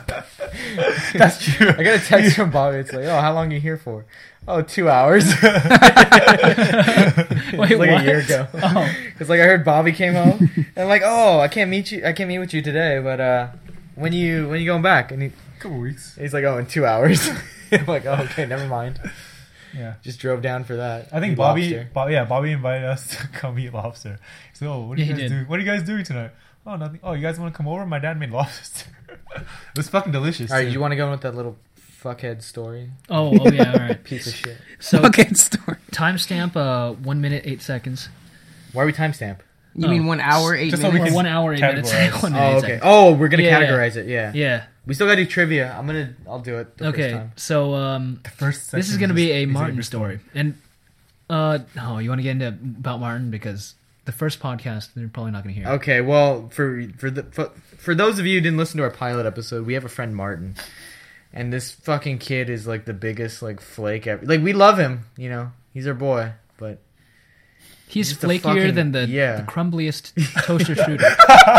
That's true. I got a text from Bobby. It's like, oh, how long are you here for? Oh, two hours. Wait, It's like what? a year ago. Oh. It's like I heard Bobby came home, and I'm like, oh, I can't meet you. I can't meet with you today, but uh, when you when you going back? And he, couple weeks. he's like, oh, in two hours. I'm like, oh, okay, never mind. Yeah. Just drove down for that. I think Eat Bobby, lobster. Bo- yeah, Bobby invited us to come eat lobster. He's like, "Oh, what are Yeah, you he guys did. doing? What are you guys doing tonight? Oh, nothing. Oh, you guys want to come over? My dad made lobster. It was fucking delicious. All right, too. you want to go in with that little fuckhead story? Oh, oh yeah, all right. Piece of shit. So Okay, story. timestamp uh one minute eight seconds. Why are we timestamp? You Oh. mean one hour, eight Just so we minutes? can One hour, eight minutes. categorize. One Oh, minute, okay. seconds. Oh, we're gonna Yeah. categorize it. Yeah. Yeah. We still gotta do trivia. I'm gonna. I'll do it. The First Okay. time. So um, The first this is section going to be just a easy to Martin restore. story, and uh, oh, you want to get into about Martin because the first podcast they're probably not going to hear. Okay. Well, for for the for, for those of you who didn't listen to our pilot episode, we have a friend Martin, and this fucking kid is like the biggest like flake ever. Like we love him, you know. He's our boy, but He's Just a flakier fucking- than the, yeah. the crumbliest toaster strudel.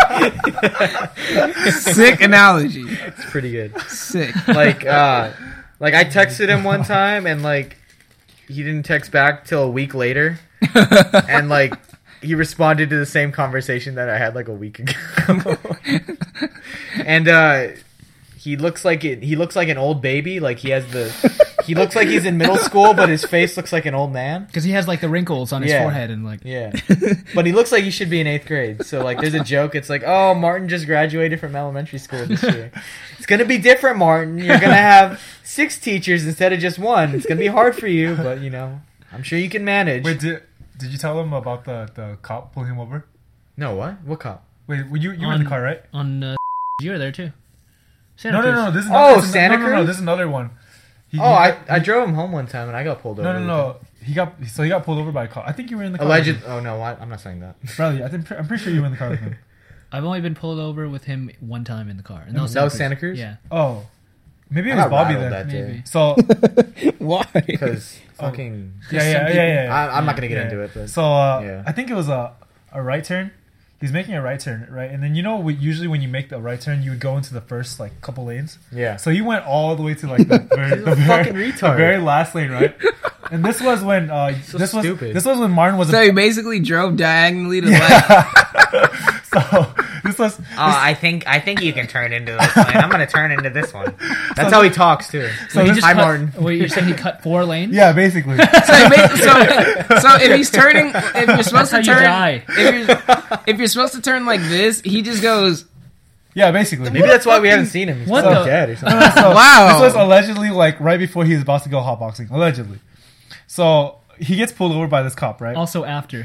Sick analogy. it's pretty good. Sick. Like uh, like I texted him one time, and like he didn't text back till a week later, and like he responded to the same conversation that I had like a week ago. And uh he looks like it he looks like an old baby, like he has the he looks like he's in middle school, but his face looks like an old man. Because he has like the wrinkles on his Yeah. forehead and like. Yeah. But he looks like he should be in eighth grade. So like there's a joke, it's like, oh, Martin just graduated from elementary school this year. It's gonna be different, Martin. You're gonna have six teachers instead of just one. It's gonna be hard for you, but you know, I'm sure you can manage. Wait, did, did you tell him about the, the cop pulling him over? No, what? What cop? Wait, were you you were in the On- car, right? On uh, you were there too. Santa No, no, Cruz. no. This is Oh, not, this is, Santa no, no, no. Cruz? This is another one. He, Oh, he I, got- I he- drove him home one time and I got pulled over. No, no, no. He got so he got pulled over by a cop. I think you were in the car. Alleged. with him. Oh no, what? I'm not saying that. Bradley, I think I'm pretty sure you were in the car with him. I've only been pulled over with him one time in the car. And that was That was Cruz. Santa Cruz? Yeah, Oh, maybe it I was got Bobby rattled then. that maybe. day So Why? because Oh. fucking. yeah, yeah, yeah, yeah, yeah. I, I'm not gonna get Yeah. into it, but So uh, Yeah. I think it was a a right turn. He's making a right turn, right? And then you know, we, usually when you make the right turn, you would go into the first like couple lanes. yeah. So you went all the way to like the very, He's the a very, fucking the retard. very last lane, right? And this was when uh, So this was stupid. this was when Martin was. So A, he basically drove diagonally to the left. so this was Oh, I think I think you can turn into this one. I'm gonna turn into this one. That's how he talks too. So He this- just Hi, cut- Martin. Wait, you said he cut four lanes? yeah, basically. So, he ma- so, so if he's turning, if you're supposed That's to how you turn, die. if you're if you're supposed to turn like this, he just goes. Yeah, basically. Maybe that's why we haven't seen him. He's What probably the- dead or something. So, Wow. This was allegedly like right before he was about to go hotboxing. Allegedly. So he gets pulled over by this cop, right? Also after.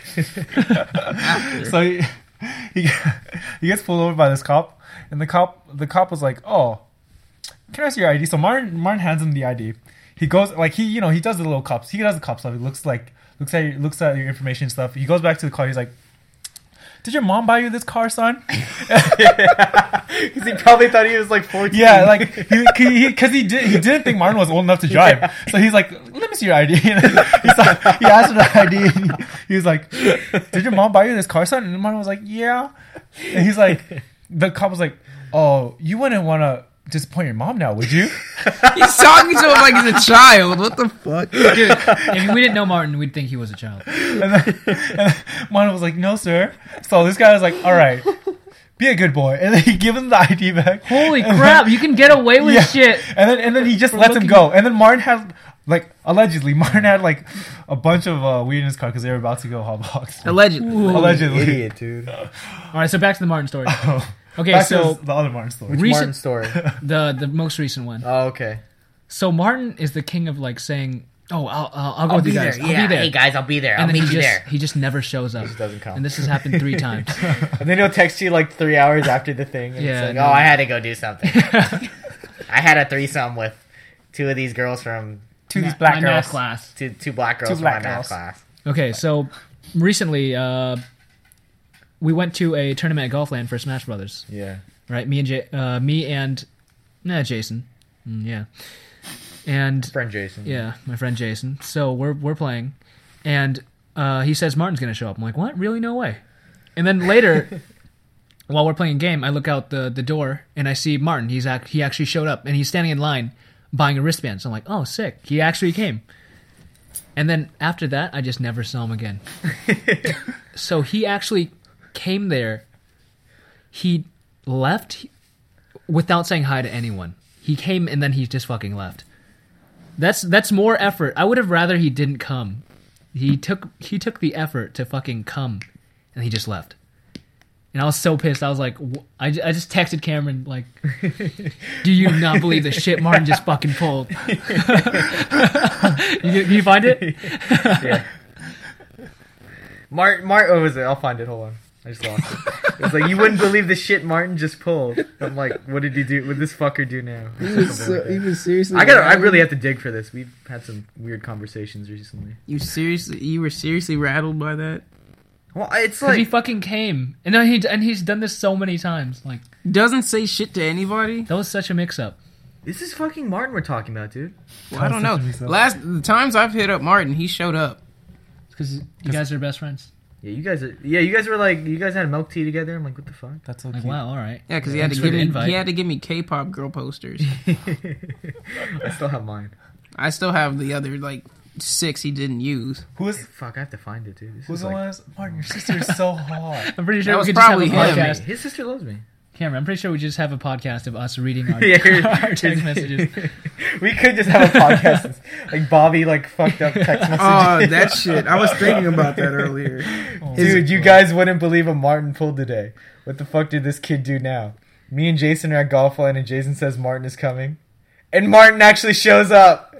So he, he he gets pulled over by this cop, and the cop the cop was like, "Oh, can I see your I D?" So Martin Martin hands him the I D. He goes like he you know he does the little cops. He does the cop stuff. He looks like looks at looks at your information stuff. He goes back to the car. He's like, "Did your mom buy you this car, son?" Because he probably thought he was like fourteen. Yeah, like he because he, 'cause he did he didn't think Martin was old enough to drive, so he's like, "Let me see your I D." And he's like, he asked for the I D, and he, he was like, "Did your mom buy you this car, son?" And Martin was like, "Yeah." And he's like, the cop was like, "Oh, you wouldn't want to disappoint your mom now, would you?" He's talking to him like he's a child. What the fuck? Dude, if we didn't know Martin, we'd think he was a child. And then, and then Martin was like, "No, sir." So this guy was like, "All right, be a good boy," and then he gives him the I D back. Holy And crap, you can get away with Yeah. shit. And then and then he just For lets him looking- go. And then Martin had like allegedly Martin had like a bunch of uh, weed in his car because they were about to go hotbox. Allegedly. Allegedly. Idiot, dude. All right, so back to the Martin story. Okay, Back so to the other Martin story. Which Recent- Martin story? the the most recent one. Oh, okay. So Martin is the king of like saying, "Oh, I'll I'll, I'll go I'll with be you there. guys. I'll Yeah, be there." hey guys, I'll be there. I'll and then meet he you just there. he just never shows up. Just doesn't come. And this has happened three times. And then he'll text you like three hours after the thing. And Yeah, it's like, no. oh, I had to go do something. I had a threesome with two of these girls from To these Ma- black my girls. math class. two two black girls Two from black my math girls. class. Okay, so recently uh, we went to a tournament at Golfland for Smash Brothers. Yeah. Right, me and J- uh, me and nah, Jason, Mm, yeah, and Friend Jason. yeah, my friend Jason. So we're we're playing, and uh, he says Martin's gonna show up. I'm like, what? Really? No way. And then later, while we're playing a game, I look out the, the door and I see Martin. He's act- he actually showed up and he's standing in line buying a wristband. So I'm like, oh, sick. He actually came. And then after that, I just never saw him again. So he actually came there. He left without saying hi to anyone. He came and then he just fucking left. That's that's more effort. I would have rather he didn't come. He took he took the effort to fucking come, and he just left. And I was so pissed. I was like, wh- I, ju- I just texted Cameron like, "Do you not believe the shit Martin just fucking pulled?" you, can you find it? Yeah. Martin, Martin, what was it? I'll find it. Hold on. I just lost it. It's like, you wouldn't believe the shit Martin just pulled. I'm like, what did he do? What did this fucker do now? He was, so, he was seriously. I gotta. I really have to dig for this. We've had some weird conversations recently. You seriously? You were seriously rattled by that? Well, it's Because like he fucking came, and then he and he's done this so many times. Like, doesn't say shit to anybody. that was such a mix-up. this is fucking Martin we're talking about, dude. Well, I don't know. Last the times I've hit up Martin, he showed up. Because you guys are best friends. Yeah, you guys. Are, yeah, you guys were like, you guys had milk tea together. I'm like, what the fuck? That's so Like, cute. wow, all right. Yeah, because he had to Thanks for give the me invite. he had to give me K-pop girl posters. I still have mine. I still have the other like six he didn't use. Who was Fuck, I have to find it, dude. This who's is the like, one? that's- Martin, your sister is so hot. I'm pretty That sure we was could just have a probably him. podcast. His sister loves me. Cameron, I'm pretty sure we just have a podcast of us reading our, Yeah. our text messages. We could just have a podcast, like Bobby, like fucked up text messages. Oh, that shit! I was thinking about that earlier. Dude, you guys wouldn't believe what Martin pulled today. What the fuck did this kid do now? Me and Jason are at golf line, and Jason says Martin is coming, and Martin actually shows up.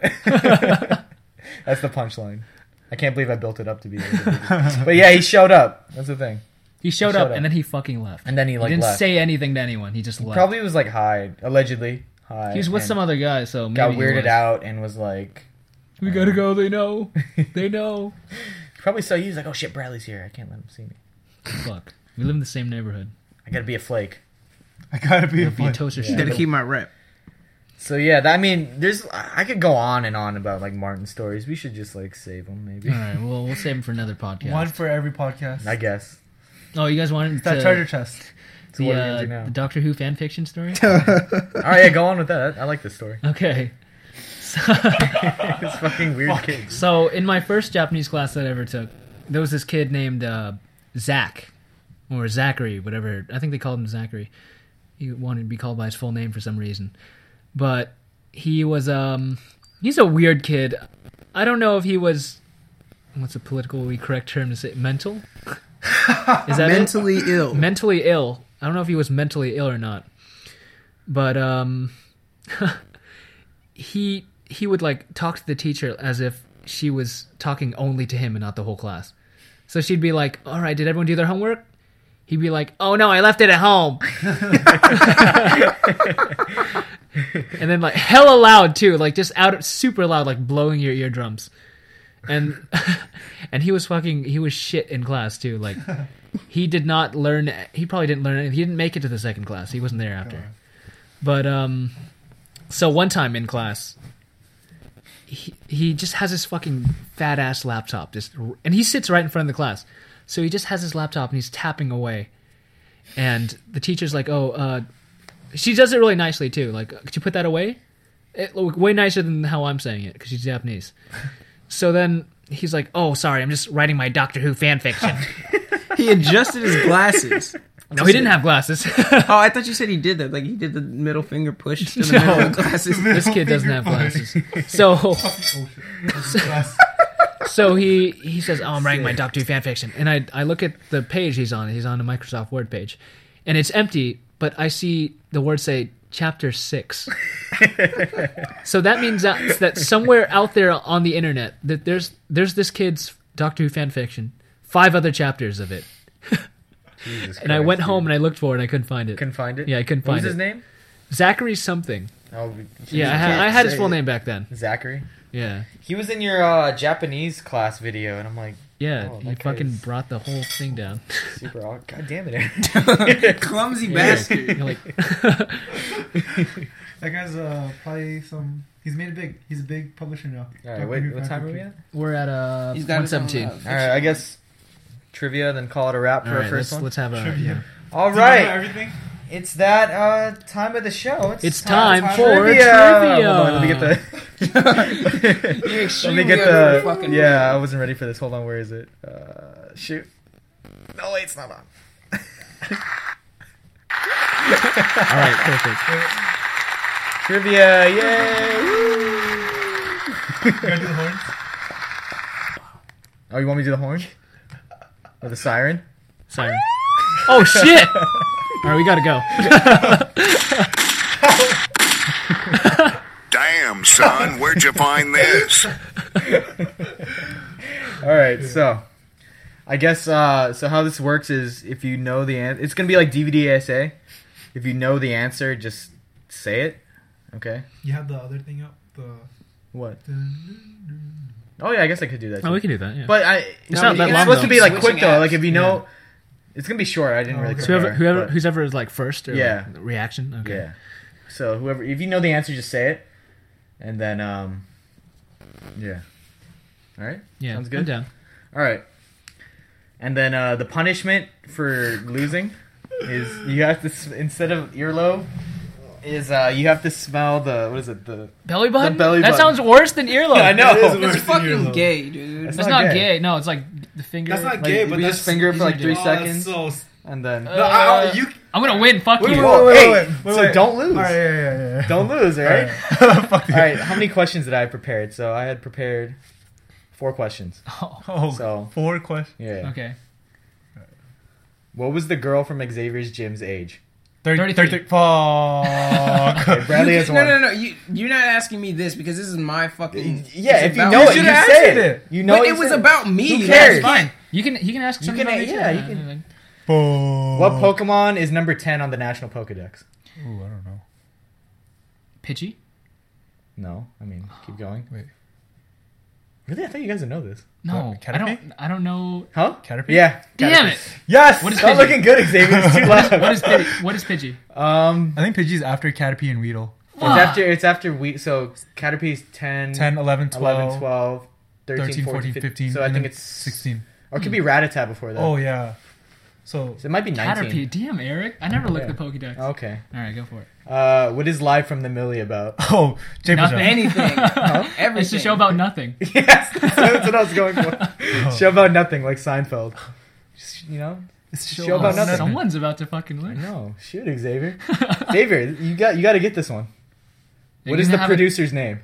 That's the punchline. I can't believe I built it up to be. But yeah, he showed up. That's the thing. He showed, He showed up, up. and then he fucking left. And then he like he didn't left. say anything to anyone. He just left. Probably was like hi, allegedly hi. he was with and some other guy, so maybe got he weirded was. out and was like, We gotta go. They know. They know. probably saw you. He's like, oh shit, Bradley's here. I can't let him see me. Fuck. We live in the same neighborhood. I gotta be a flake. I gotta be a Be a fun. toaster Yeah. Gotta strudel. keep my rep. So yeah, that, I mean, there's I could go on and on about like Martin stories. We should just like save them, maybe. All right, well, we'll save him for another podcast. One for every podcast. I guess. Oh, you guys wanted It's that to, treasure chest. So the, what are we uh, gonna do now? the Doctor Who fan fiction story? All right, yeah, go on with that. I like this story. Okay. So, This fucking weird kid. so, in my first Japanese class that I ever took, there was this kid named uh, Zach, or Zachary, whatever. I think they called him Zachary. He wanted to be called by his full name for some reason. But he was, um, he's a weird kid. I don't know if he was, what's a politically correct term to say? Mental? Is that it? Mentally ill. Mentally ill. I don't know if he was mentally ill or not, but um, he he would like talk to the teacher as if she was talking only to him and not the whole class. So she'd be like, "All right, did everyone do their homework?" He'd be like, "Oh no, I left it at home." And then like hella loud too, like just out super loud, like blowing your eardrums. And and he was fucking he was shit in class too. Like he did not learn. He probably didn't learn anything. He didn't make it to the second class. He wasn't there after. But um, so one time in class, he he just has this fucking fat ass laptop, just and he sits right in front of the class. So he just has his laptop and he's tapping away, and the teacher's like, "Oh, uh, she does it really nicely too. Like, could you put that away?" It, way nicer than how I'm saying it because she's Japanese. So then he's like, "Oh, sorry, I'm just writing my Doctor Who fan fiction." He adjusted his glasses. No, he didn't have glasses. Oh, I thought you said he did that. Like he did the middle finger push to the middle of the glasses. This kid doesn't have glasses. So, so he he says, "Oh, I'm writing my Doctor Who fan fiction," and I I look at the page he's on. He's on a Microsoft Word page, and it's empty. But I see the word say Chapter Six. So that means that that somewhere out there on the internet that there's there's this kid's Doctor Who fan fiction, five other chapters of it. Jesus And I Christ, went dude. home and I looked for it. and I couldn't find it. Couldn't find it. Yeah, I couldn't What find was his it. name? Zachary something. Oh, Yeah, I, had, I had his full name back then. Zachary. Yeah, He was in your uh, Japanese class video, and I'm like, yeah. Oh, he that guy fucking is- brought the whole thing down. super awkward. God damn it. Clumsy Yeah. bastard. You're like, That guy's uh, probably some. He's made it big. He's a big publisher now. All right, wait, what time are we at? we're at uh He's got one his own, seventeen. uh, All right, I guess trivia, then call it a wrap for All our right, first let's one. let's have a Trivia. yeah. All Do you remember right, everything? it's that uh, time of the show. It's, It's time time for trivia. trivia. Hold on, let me get the. You're let extremely me get over the. fucking Yeah, I wasn't ready for this. Hold on, where is it? Uh, shoot. No, wait, it's not on. All right, perfect. Trivia, yay! Woo! You gotta do the horns. Oh, you want me to do the horn? Or the siren? Sorry. Oh shit! All right, we gotta go. Damn, son, where'd you find this? All right, so I guess uh, so. How this works is if you know the answer, it's gonna be like D V D essay. If you know the answer, just say it. Okay. You have the other thing up. The what? Oh yeah, I guess I could do that. Too. Oh, we can do that. Yeah. But I, It's no, not that it's long, supposed though. to be like Switching quick though. apps. Like if you know, Yeah. it's gonna be short. I didn't really. okay. So whoever, prepare, whoever, but- who's ever is like first or Yeah. like, reaction. Okay. Yeah. So whoever, if you know the answer, just say it, and then um, yeah. All right. Yeah. Sounds good. I'm down. All right. And then uh, the punishment for losing is you have to s- instead of earlobe is uh, you have to smell the what is it the Belly button? The belly that button. sounds worse than earlobe. I know. It is It's worse than fucking earlobe. gay, dude. It's That's not not, gay. gay. No, it's like the finger. That's not Like, gay, we but just that's finger for like easy three to do. Oh, that's seconds, so. and then Uh, No, I, I, you. I'm gonna win. Fuck Wait, you. wait, Whoa, wait, hey, wait, wait, so wait. don't lose. All right, yeah, yeah, yeah, yeah. Don't lose, all right? Fuck All right. How many questions did I have prepared? So I had prepared four questions. Oh, So four questions. yeah. Okay. What was the girl from Xavier's Gym's age? thirty, thirty-three. thirty, fuck. Okay, Bradley has no, one. no, no. You, you're not asking me this because this is my fucking. Yeah, it's if you about- know You it, you should've say answered it. it. You know But you it was say about me. Who That's cares? fine. You can. You can ask. You something can- about me, yeah, too. you can- like- Boom. What Pokemon is number ten on the National Pokedex? Ooh, I don't know. Pidgey. No, I mean, keep going. Wait. Really? I thought you guys would know this. No, What, I don't. Caterpie? I don't know. Huh? Caterpie? Yeah. Damn Caterpie. it! Yes. What is Stop Pidgey? looking good, Xavier. It's too loud. What is Pidgey? What is Pidgey? Um, I think Pidgey's after Caterpie and Weedle. it's after it's after we. So Caterpie's ten, ten, eleven, twelve, eleven, twelve, thirteen, thirteen, fourteen, fourteen, fifteen. So I and think then it's sixteen. Or it could be Rattata before that. Oh, yeah. So, So it might be nineteen. Caterpie. Damn, Eric. I never looked Yeah. at the Pokédex. Okay. All right, go for it. Uh, what is Live from the Millie about? oh, J Nothing. Anything. Everything. It's a show about nothing. Yes, that's what I was going for. Show about nothing, like Seinfeld. Just, you know, It's a show about nothing. Someone's about to fucking I lose. know. Shoot, Xavier. Xavier, you got you got to get this one. You're What is gonna the have a- producer's name?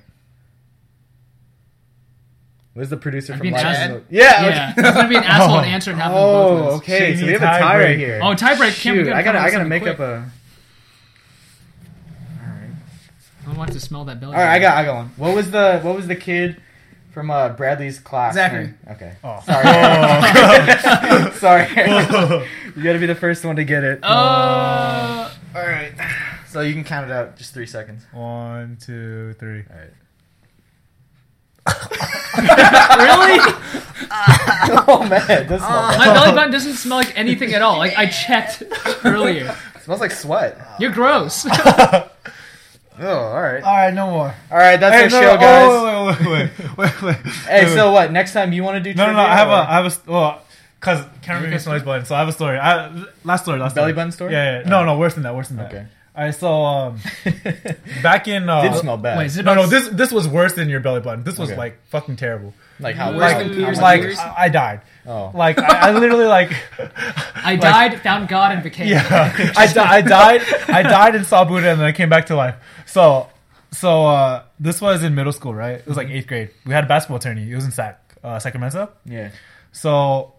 What is the producer I'm from being Live? asked- from the- Yeah. Yeah, okay. it's gonna be an asshole and Oh. answer and have them both Oh, lose. okay. So we have a Shitty tie tiebreak. right here. Oh, tiebreak. Can't we Shoot, gotta I gotta come up I with gotta something make quick. up a. I want to smell that belly. All right, I got I got one. What was the what was the kid from uh, Bradley's class? Zachary. name? Okay. Oh. Sorry. Sorry. You gotta be the first one to get it. Uh, All right. So you can count it out. Just three seconds. One, two, three. All right. really? Oh man, it does smell My bad. belly button doesn't smell like anything at all. Like I checked earlier. It smells like sweat. You're gross. Oh, all right. All right, no more. All right, that's Hey, our no, show, no, guys. Oh, wait, wait, wait, wait, wait, wait. Hey, Wait, so wait. what? Next time you want to do? No, no, no. trivia, I have a, or- I have a, well, cause can't remember story? Smelly's button, so I have a story. I, last story, last Belly story. button story? Yeah, yeah. No, no, worse than that, worse than that. Okay. All right, so um, back in uh, Did smell bad. Wait, is it no, about no, this this was worse than your belly button. This was Okay. like fucking terrible. like how? Worse Like, than Pierce like Pierce? I, I died. Oh. Like I, I literally like. I died, found God, and became. Yeah, I, di- I died. I died and saw Buddha, and then I came back to life. So, so uh, this was in middle school, right? It was like eighth grade. We had a basketball tourney. It was in Sac, uh, Sacramento. Yeah. So,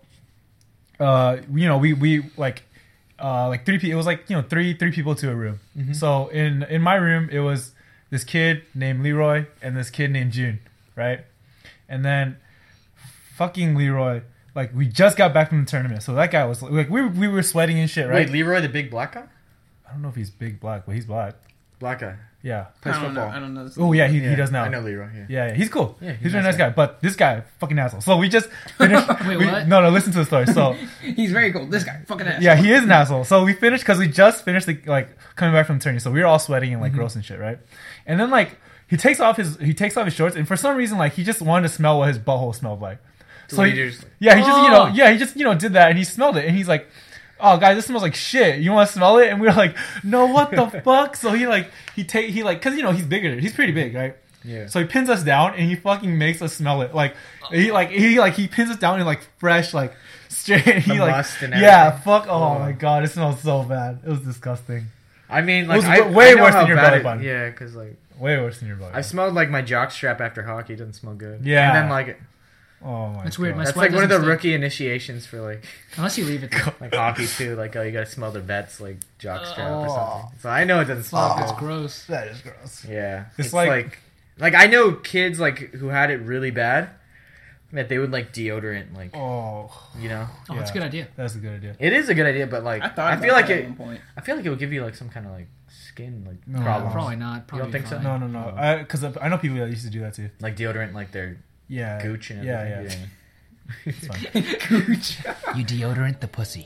uh, you know, we we like, uh, like three people. It was like you know three three people to a room. So in in my room, it was this kid named Leroy and this kid named June, right? And then, fucking Leroy. Like we just got back from the tournament, so that guy was like we were, we were sweating and shit, right? Wait, Leroy, the big black guy? I don't know if he's big black, but he's black. Black guy. Yeah. Plays I don't know. football. I don't know. This Oh yeah, he, Yeah, he does now. I know Leroy. Yeah. Yeah, yeah, he's cool. Yeah, he's, he's a really nice nice guy. But this guy, fucking asshole. So we just finished. Wait, we- what? No, no, listen to the story. So He's very cool. This guy, fucking ass. yeah, he is an asshole. So we finished because we just finished the, like coming back from the tourney. So we were all sweating and like Mm-hmm. gross and shit, right? And then like he takes off his he takes off his shorts, and for some reason like he just wanted to smell what his butthole smelled like. So he he, just- yeah, he just you know Oh. yeah he just you know did that, and he smelled it, and he's like, "Oh, guys, this smells like shit. You want to smell it?" And we were like, "No, what the fuck?" So he like he take he like because you know he's bigger, he's pretty big, right? Yeah. So he pins us down and he fucking makes us smell it. Like he like he like he pins us down in like fresh like straight. He The like must and yeah, everything. fuck. Oh, Oh. my god, it smells so bad. It was disgusting. I mean, like was I, w- way I know worse how than your bad belly it- button. Yeah, because like Way worse than your body. I smelled like my jock strap after hockey. It doesn't smell good. Yeah. And then like Oh my. That's weird. God. My that's sweat like one of the doesn't stink. rookie initiations for like Unless you leave it there. like hockey too. Like oh, you gotta smell the vets like jock strap or Oh. something. So I know it doesn't smell Fuck, it's good. gross. That is gross. Yeah, It's it's, like- like, like I know kids like who had it really bad, that they would like deodorant, like Oh, you know. Oh, that's a good idea. that's a good idea. It is a good idea, but like I I, thought about feel like that it. at one point. I feel like it would give you like some kind of like skin like No, problem, Probably not. Probably don't think so? fine. No, no, no. Because I, I know people that used to do that too. like deodorant, like their Yeah, gooch and yeah, everything. yeah. It's fine. You deodorant the pussy.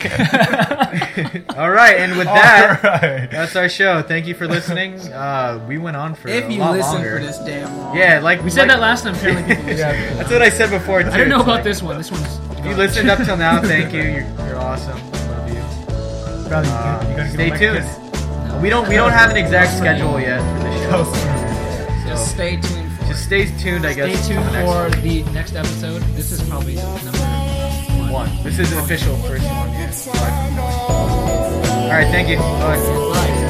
All right, and with that, All right. that's our show. Thank you for listening. Uh, we went on for If a you lot listen longer. for this damn long. Yeah, like We said like, that last time. Apparently, people listen. Yeah. That's what I said before. Too. I don't know It's about like, this one. This one's. If you listened up till now, thank you. You're, you're awesome. Love you. Bradley, you Uh, gotta- you gotta give stay him a tuned. kiss. We don't we don't have an exact schedule yet for the show. Just So stay tuned for just stay tuned, I Stay guess. tuned for the next for one. the next episode. This is probably number one. one. This is the official first one. Yeah. All right, thank you. Bye. Bye.